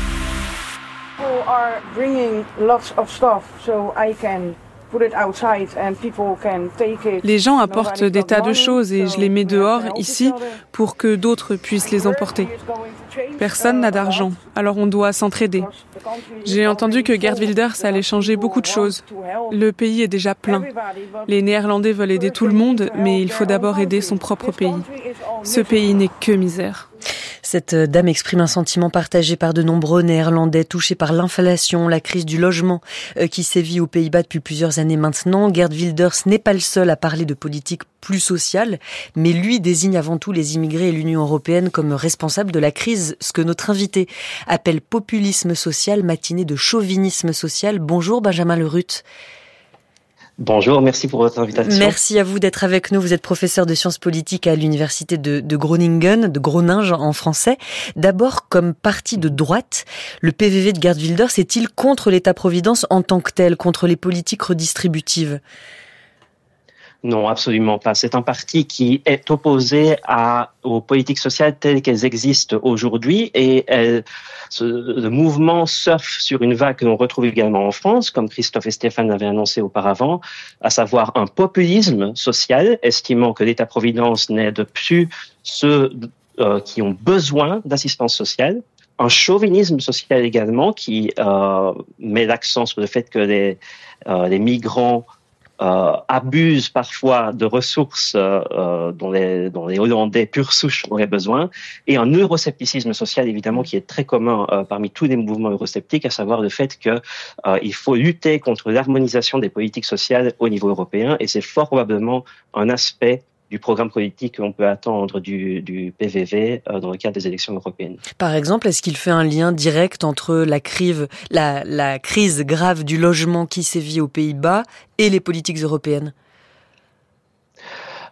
People are bringing lots of stuff, so I can put it outside and people can take it. Les gens apportent des tas de choses et je les mets dehors, ici, pour que d'autres puissent les emporter. Personne n'a d'argent, alors on doit s'entraider. J'ai entendu que Geert Wilders allait changer beaucoup de choses. Le pays est déjà plein. Les Néerlandais veulent aider tout le monde, mais il faut d'abord aider son propre pays. Ce pays n'est que misère. Cette dame exprime un sentiment partagé par de nombreux Néerlandais touchés par l'inflation, la crise du logement qui sévit aux Pays-Bas depuis plusieurs années maintenant. Geert Wilders n'est pas le seul à parler de politique plus sociale, mais lui désigne avant tout les immigrés et l'Union européenne comme responsables de la crise, ce que notre invité appelle populisme social, matinée de chauvinisme social. Bonjour Benjamin Lerut. Bonjour, merci pour votre invitation. Merci à vous d'être avec nous. Vous êtes professeur de sciences politiques à l'université de Groningen, de Groningue en français. D'abord, comme parti de droite, le PVV de Geert Wilders est-il contre l'État-providence en tant que tel, contre les politiques redistributives ? Non, absolument pas. C'est un parti qui est opposé aux politiques sociales telles qu'elles existent aujourd'hui et le mouvement surfe sur une vague que l'on retrouve également en France, comme Christophe et Stéphane l'avaient annoncé auparavant, à savoir un populisme social, estimant que l'État-providence n'aide plus ceux qui ont besoin d'assistance sociale. Un chauvinisme social également qui met l'accent sur le fait que les migrants abusent parfois de ressources dont les Hollandais pure souche auraient besoin, et un euroscepticisme social évidemment qui est très commun parmi tous les mouvements eurosceptiques, à savoir le fait que il faut lutter contre l'harmonisation des politiques sociales au niveau européen, et c'est fort probablement un aspect du programme politique qu'on peut attendre du PVV dans le cadre des élections européennes. Par exemple, est-ce qu'il fait un lien direct entre la crise grave du logement qui sévit aux Pays-Bas et les politiques européennes ?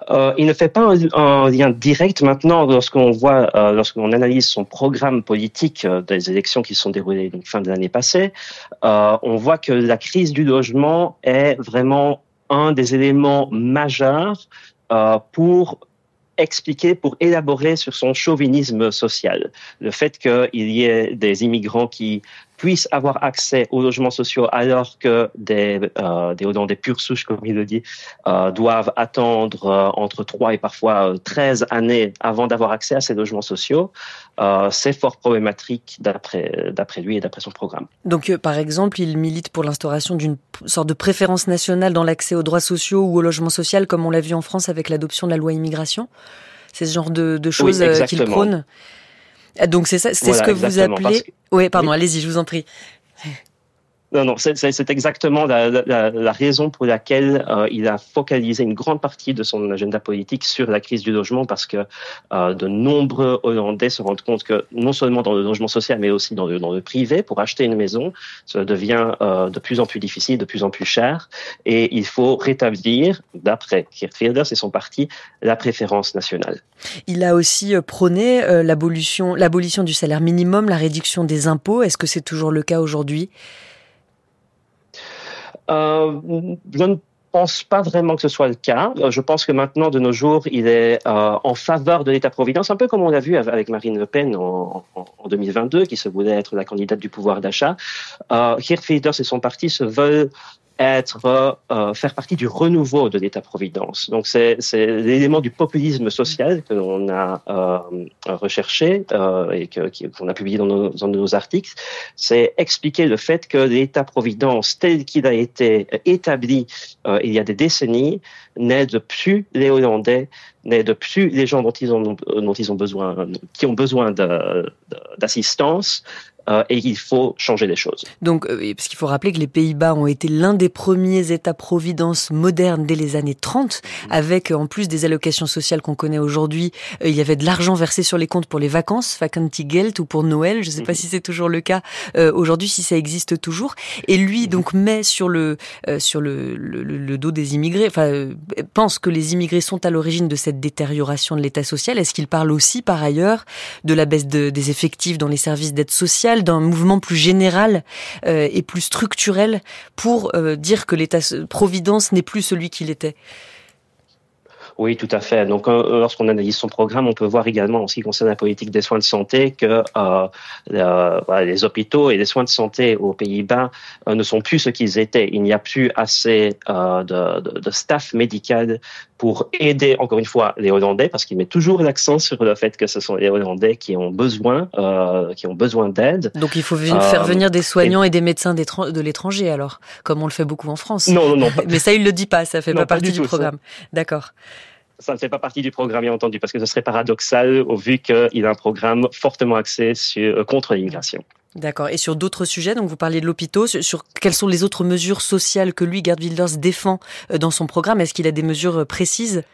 Il ne fait pas un lien direct maintenant lorsqu'on analyse son programme politique des élections qui se sont déroulées donc fin de l'année passée. On voit que la crise du logement est vraiment un des éléments majeurs pour élaborer sur son chauvinisme social. Le fait qu'il y ait des immigrants qui puissent avoir accès aux logements sociaux alors que des Hollandais pure souche, comme il le dit, doivent attendre entre 3 et parfois 13 années avant d'avoir accès à ces logements sociaux, c'est fort problématique d'après lui et d'après son programme. Donc, par exemple, il milite pour l'instauration d'une sorte de préférence nationale dans l'accès aux droits sociaux ou au logement social, comme on l'a vu en France avec l'adoption de la loi immigration. C'est ce genre de choses qu'il prône. Donc c'est ça, c'est ce que vous appelez... Oui, pardon, allez-y, je vous en prie. Non, c'est exactement la raison pour laquelle il a focalisé une grande partie de son agenda politique sur la crise du logement, parce que de nombreux Hollandais se rendent compte que non seulement dans le logement social, mais aussi dans le privé, pour acheter une maison, ça devient de plus en plus difficile, de plus en plus cher, et il faut rétablir, d'après Geert Wilders et son parti, la préférence nationale. Il a aussi prôné l'abolition du salaire minimum, la réduction des impôts. Est-ce que c'est toujours le cas aujourd'hui ? Je ne pense pas vraiment que ce soit le cas. Je pense que maintenant, de nos jours, il est en faveur de l'État-providence, un peu comme on l'a vu avec Marine Le Pen en 2022, qui se voulait être la candidate du pouvoir d'achat. Geert Wilders et son parti se veulent faire partie du renouveau de l'État-providence. Donc c'est l'élément du populisme social que l'on a recherché et qu'on a publié dans nos articles. C'est expliquer le fait que l'État-providence tel qu'il a été établi il y a des décennies n'aide plus les Hollandais, n'aide plus les gens qui ont besoin d'assistance. Et il faut changer les choses. Donc, parce qu'il faut rappeler que les Pays-Bas ont été l'un des premiers États-providence modernes dès les années 30, avec en plus des allocations sociales qu'on connaît aujourd'hui, il y avait de l'argent versé sur les comptes pour les vacances, Vakantiegeld, ou pour Noël. Je ne sais pas si c'est toujours le cas aujourd'hui, si ça existe toujours. Et lui donc met sur le dos des immigrés, pense que les immigrés sont à l'origine de cette détérioration de l'État social. Est-ce qu'il parle aussi par ailleurs de la baisse des effectifs dans les services d'aide sociale, d'un mouvement plus général et plus structurel pour dire que l'État-providence n'est plus celui qu'il était? Oui, tout à fait. Donc, lorsqu'on analyse son programme, on peut voir également, en ce qui concerne la politique des soins de santé, que les hôpitaux et les soins de santé aux Pays-Bas ne sont plus ce qu'ils étaient. Il n'y a plus assez de staff médical pour aider, encore une fois, les Hollandais, parce qu'il met toujours l'accent sur le fait que ce sont les Hollandais qui ont besoin d'aide. Donc, il faut faire venir des soignants et des médecins de l'étranger, alors, comme on le fait beaucoup en France. Non. Mais ça, il le dit pas, ça fait pas partie du programme. D'accord. Ça ne fait pas partie du programme, bien entendu, parce que ce serait paradoxal au vu qu'il a un programme fortement axé contre l'immigration. D'accord. Et sur d'autres sujets, donc vous parliez de l'hôpital, sur quelles sont les autres mesures sociales que lui, Geert Wilders, défend dans son programme? Est-ce qu'il a des mesures précises?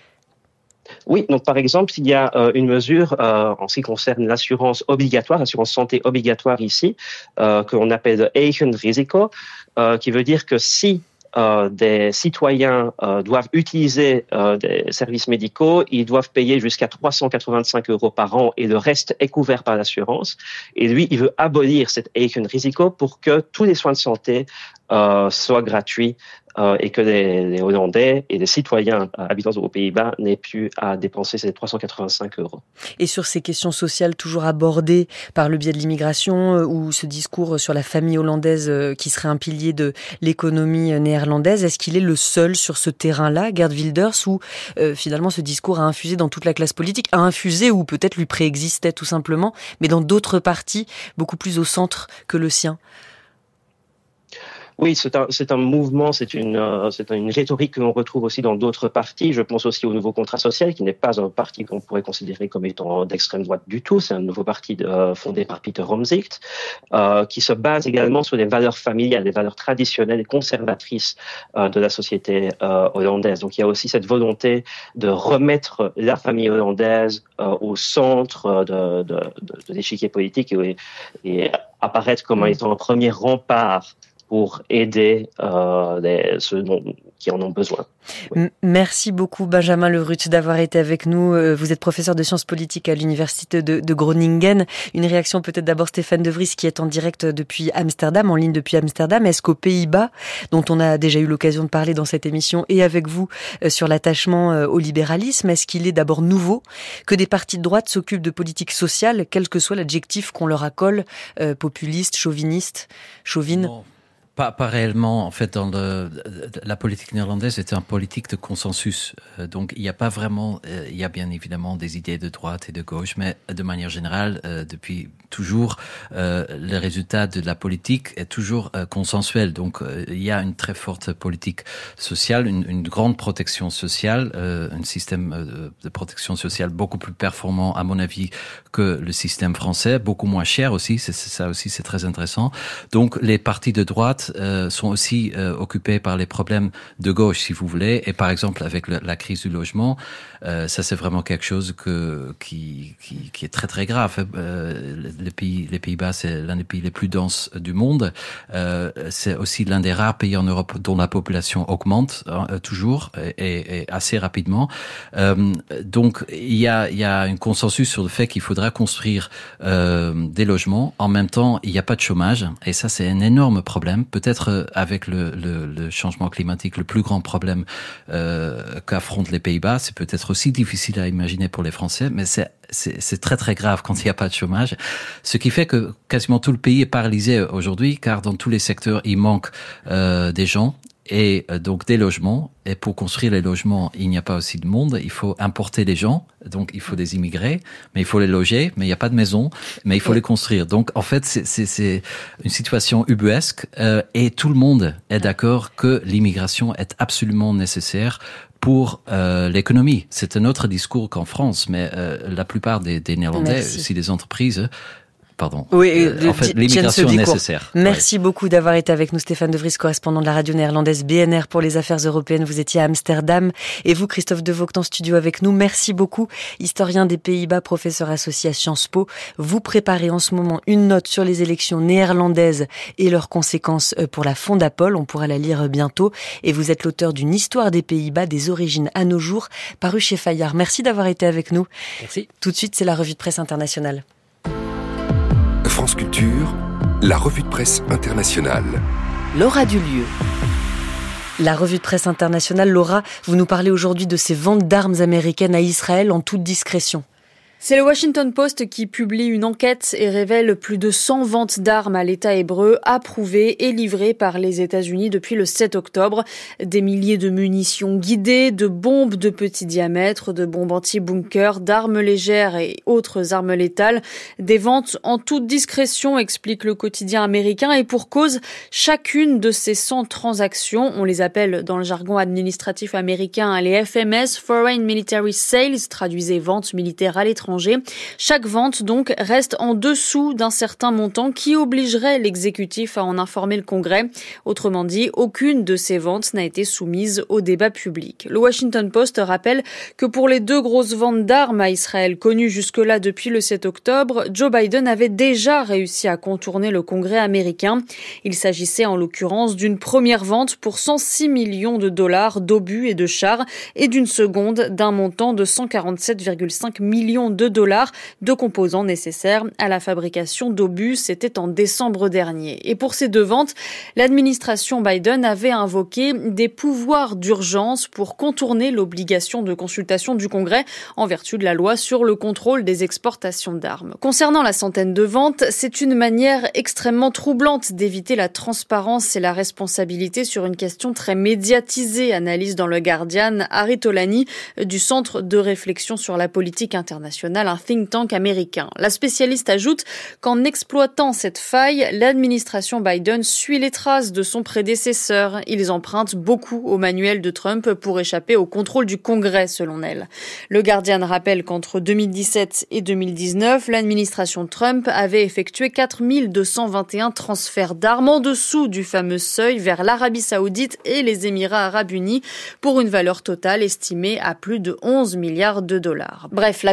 Oui, donc par exemple, il y a une mesure en ce qui concerne l'assurance santé obligatoire ici, qu'on appelle eigen risico, qui veut dire que si des citoyens doivent utiliser des services médicaux, ils doivent payer jusqu'à 385 € par an et le reste est couvert par l'assurance. Et lui, il veut abolir cet eigen risico pour que tous les soins de santé soient gratuits et que les Hollandais et les citoyens habitant aux Pays-Bas n'aient plus à dépenser ces 385 €. Et sur ces questions sociales toujours abordées par le biais de l'immigration ou ce discours sur la famille hollandaise qui serait un pilier de l'économie néerlandaise, est-ce qu'il est le seul sur ce terrain-là, Geert Wilders, ou finalement ce discours a infusé dans toute la classe politique, ou peut-être lui préexistait tout simplement, mais dans d'autres partis beaucoup plus au centre que le sien? Oui, c'est un mouvement, c'est une rhétorique que l'on retrouve aussi dans d'autres partis. Je pense aussi au Nouveau Contrat Social, qui n'est pas un parti qu'on pourrait considérer comme étant d'extrême droite du tout. C'est un nouveau parti fondé par Pieter Omtzigt, qui se base également sur des valeurs familiales, des valeurs traditionnelles et conservatrices de la société hollandaise. Donc il y a aussi cette volonté de remettre la famille hollandaise au centre de l'échiquier politique et apparaître comme étant un premier rempart pour aider ceux qui en ont besoin. Oui. Merci beaucoup Benjamin Lerut d'avoir été avec nous. Vous êtes professeur de sciences politiques à l'université de Groningen. Une réaction peut-être d'abord Stéphane De Vries qui est en direct depuis Amsterdam, en ligne depuis Amsterdam. Est-ce qu'aux Pays-Bas, dont on a déjà eu l'occasion de parler dans cette émission et avec vous sur l'attachement au libéralisme, est-ce qu'il est d'abord nouveau que des partis de droite s'occupent de politique sociale, quel que soit l'adjectif qu'on leur accole, populiste, chauviniste, chauvine? Non. Pas réellement. En fait, dans la politique néerlandaise, c'est un politique de consensus. Donc, il n'y a pas vraiment... il y a bien évidemment des idées de droite et de gauche, mais de manière générale, depuis toujours, le résultat de la politique est toujours consensuel. Donc, il y a une très forte politique sociale, une grande protection sociale, un système de protection sociale beaucoup plus performant, à mon avis, que le système français, beaucoup moins cher aussi. Ça aussi, c'est très intéressant. Donc, les partis de droite sont aussi occupés par les problèmes de gauche, si vous voulez. Et par exemple, avec la crise du logement, ça c'est vraiment quelque chose qui est très très grave. Les Pays-Bas, c'est l'un des pays les plus denses du monde. C'est aussi l'un des rares pays en Europe dont la population augmente toujours et assez rapidement. Donc il y a un consensus sur le fait qu'il faudra construire des logements. En même temps, il n'y a pas de chômage et ça c'est un énorme problème. Peut-être avec le changement climatique, le plus grand problème qu'affrontent les Pays-Bas, c'est peut-être aussi difficile à imaginer pour les Français, mais c'est très très grave quand il n'y a pas de chômage. Ce qui fait que quasiment tout le pays est paralysé aujourd'hui, car dans tous les secteurs, il manque des gens. Et donc des logements. Et pour construire les logements, il n'y a pas aussi de monde. Il faut importer les gens. Donc il faut des immigrés, mais il faut les loger. Mais il n'y a pas de maison, mais il faut les construire. Donc en fait, c'est une situation ubuesque. Et tout le monde est d'accord que l'immigration est absolument nécessaire pour l'économie. C'est un autre discours qu'en France, mais la plupart des Néerlandais, aussi des entreprises. Pardon. Oui, en fait, l'immigration est nécessaire. Merci beaucoup d'avoir été avec nous, Stéphane De Vries, correspondant de la radio néerlandaise BNR pour les affaires européennes. Vous étiez à Amsterdam. Et vous, Christophe De Vogt, en studio avec nous. Merci beaucoup. Historien des Pays-Bas, professeur associé à Sciences Po. Vous préparez en ce moment une note sur les élections néerlandaises et leurs conséquences pour la Fondapol. On pourra la lire bientôt. Et vous êtes l'auteur d'une histoire des Pays-Bas, des origines à nos jours, parue chez Fayard. Merci d'avoir été avec nous. Merci. Tout de suite, c'est la revue de presse internationale. France Culture, la revue de presse internationale. Laura Dulieu. La revue de presse internationale, Laura, vous nous parlez aujourd'hui de ces ventes d'armes américaines à Israël en toute discrétion. C'est le Washington Post qui publie une enquête et révèle plus de 100 ventes d'armes à l'État hébreu approuvées et livrées par les États-Unis depuis le 7 octobre. Des milliers de munitions guidées, de bombes de petit diamètre, de bombes anti-bunker, d'armes légères et autres armes létales. Des ventes en toute discrétion, explique le quotidien américain, et pour cause, chacune de ces 100 transactions, on les appelle dans le jargon administratif américain les FMS, Foreign Military Sales, traduisez ventes militaires à l'étranger. Chaque vente, donc, reste en dessous d'un certain montant qui obligerait l'exécutif à en informer le Congrès. Autrement dit, aucune de ces ventes n'a été soumise au débat public. Le Washington Post rappelle que pour les 2 grosses ventes d'armes à Israël connues jusque-là depuis le 7 octobre, Joe Biden avait déjà réussi à contourner le Congrès américain. Il s'agissait en l'occurrence d'une première vente pour 106 millions de dollars d'obus et de chars et d'une seconde d'un montant de 147,5 millions de dollars de composants nécessaires à la fabrication d'obus. C'était en décembre dernier. Et pour ces 2 ventes, l'administration Biden avait invoqué des pouvoirs d'urgence pour contourner l'obligation de consultation du Congrès en vertu de la loi sur le contrôle des exportations d'armes. Concernant la centaine de ventes, c'est une manière extrêmement troublante d'éviter la transparence et la responsabilité sur une question très médiatisée, analyse dans le Guardian Harry Tolani du Centre de réflexion sur la politique internationale, un think tank américain. La spécialiste ajoute qu'en exploitant cette faille, l'administration Biden suit les traces de son prédécesseur. Ils empruntent beaucoup au manuel de Trump pour échapper au contrôle du Congrès, selon elle. Le Guardian rappelle qu'entre 2017 et 2019, l'administration Trump avait effectué 4221 transferts d'armes en dessous du fameux seuil vers l'Arabie Saoudite et les Émirats Arabes Unis pour une valeur totale estimée à plus de 11 milliards de dollars. Bref, la grande majorité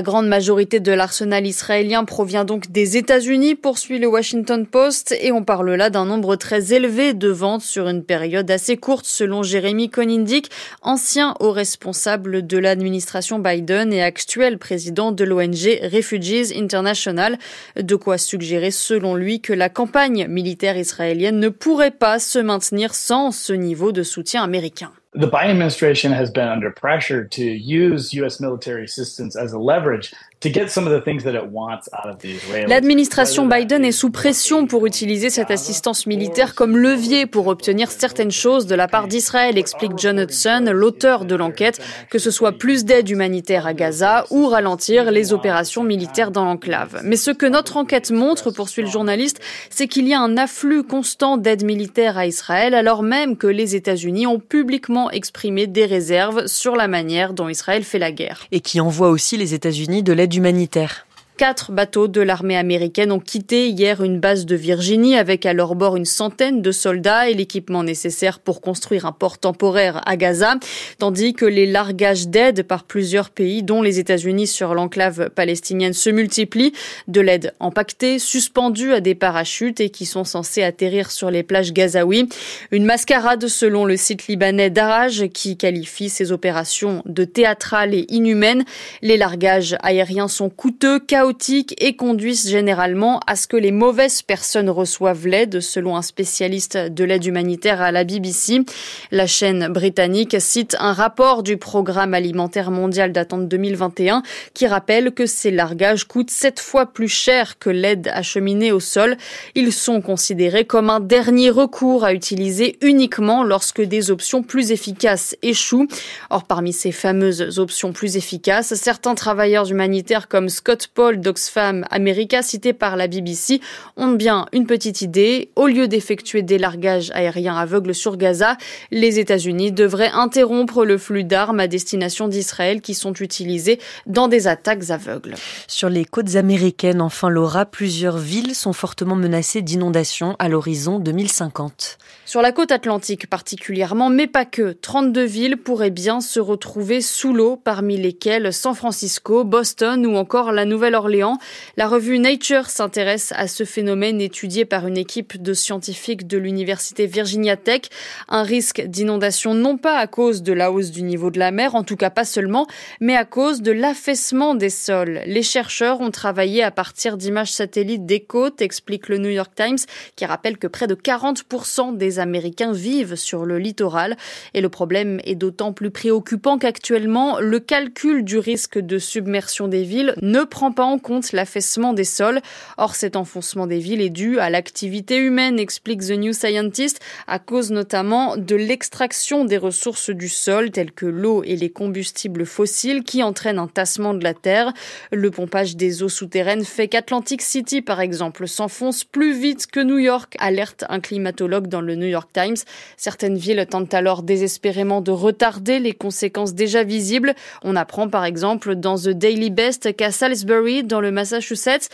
majorité de l'arsenal israélien provient donc des États-Unis, poursuit le Washington Post, et on parle là d'un nombre très élevé de ventes sur une période assez courte, selon Jérémy Konindik, ancien haut responsable de l'administration Biden et actuel président de l'ONG Refugees International. De quoi suggérer, selon lui, que la campagne militaire israélienne ne pourrait pas se maintenir sans ce niveau de soutien américain. The Biden administration has been under pressure to use U.S. military assistance as a leverage to get some of the things that it wants out of the Israelis. L'administration Biden est sous pression pour utiliser cette assistance militaire comme levier pour obtenir certaines choses de la part d'Israël, explique John Hudson, l'auteur de l'enquête, que ce soit plus d'aide humanitaire à Gaza ou ralentir les opérations militaires dans l'enclave. Mais ce que notre enquête montre, poursuit le journaliste, c'est qu'il y a un afflux constant d'aide militaire à Israël, alors même que les États-Unis ont publiquement exprimé des réserves sur la manière dont Israël fait la guerre. Et qui envoie aussi les États-Unis de l'aide humanitaire. 4 bateaux de l'armée américaine ont quitté hier une base de Virginie avec à leur bord une centaine de soldats et l'équipement nécessaire pour construire un port temporaire à Gaza, tandis que les largages d'aide par plusieurs pays, dont les États-Unis sur l'enclave palestinienne, se multiplient. De l'aide empaquetée, suspendue à des parachutes et qui sont censés atterrir sur les plages gazaouis. Une mascarade selon le site libanais Daraj qui qualifie ces opérations de théâtrales et inhumaines. Les largages aériens sont coûteux, chaotiques et conduisent généralement à ce que les mauvaises personnes reçoivent l'aide, selon un spécialiste de l'aide humanitaire à la BBC. La chaîne britannique cite un rapport du Programme alimentaire mondial datant de 2021 qui rappelle que ces largages coûtent 7 fois plus cher que l'aide acheminée au sol. Ils sont considérés comme un dernier recours à utiliser uniquement lorsque des options plus efficaces échouent. Or, parmi ces fameuses options plus efficaces, certains travailleurs humanitaires comme Scott Paul d'Oxfam America, cité par la BBC, ont bien une petite idée. Au lieu d'effectuer des largages aériens aveugles sur Gaza, les États-Unis devraient interrompre le flux d'armes à destination d'Israël qui sont utilisées dans des attaques aveugles. Sur les côtes américaines, enfin Laura, plusieurs villes sont fortement menacées d'inondations à l'horizon 2050. Sur la côte atlantique particulièrement, mais pas que, 32 villes pourraient bien se retrouver sous l'eau, parmi lesquelles San Francisco, Boston ou encore la Nouvelle-Orléans. La revue Nature s'intéresse à ce phénomène étudié par une équipe de scientifiques de l'université Virginia Tech. Un risque d'inondation non pas à cause de la hausse du niveau de la mer, en tout cas pas seulement, mais à cause de l'affaissement des sols. Les chercheurs ont travaillé à partir d'images satellites des côtes, explique le New York Times, qui rappelle que près de 40% des Américains vivent sur le littoral. Et le problème est d'autant plus préoccupant qu'actuellement, le calcul du risque de submersion des villes ne prend pas en compte l'affaissement des sols. Or, cet enfoncement des villes est dû à l'activité humaine, explique The New Scientist, à cause notamment de l'extraction des ressources du sol, telles que l'eau et les combustibles fossiles, qui entraînent un tassement de la terre. Le pompage des eaux souterraines fait qu'Atlantic City, par exemple, s'enfonce plus vite que New York, alerte un climatologue dans le New York Times. Certaines villes tentent alors désespérément de retarder les conséquences déjà visibles. On apprend par exemple dans The Daily Beast qu'à Salisbury, dans le Massachusetts,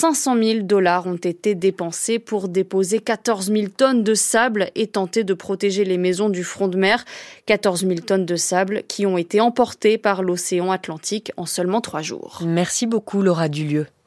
$500,000 ont été dépensés pour déposer 14 000 tonnes de sable et tenter de protéger les maisons du front de mer. 14 000 tonnes de sable qui ont été emportées par l'océan Atlantique en seulement 3 jours. Merci beaucoup Laura Dulieu.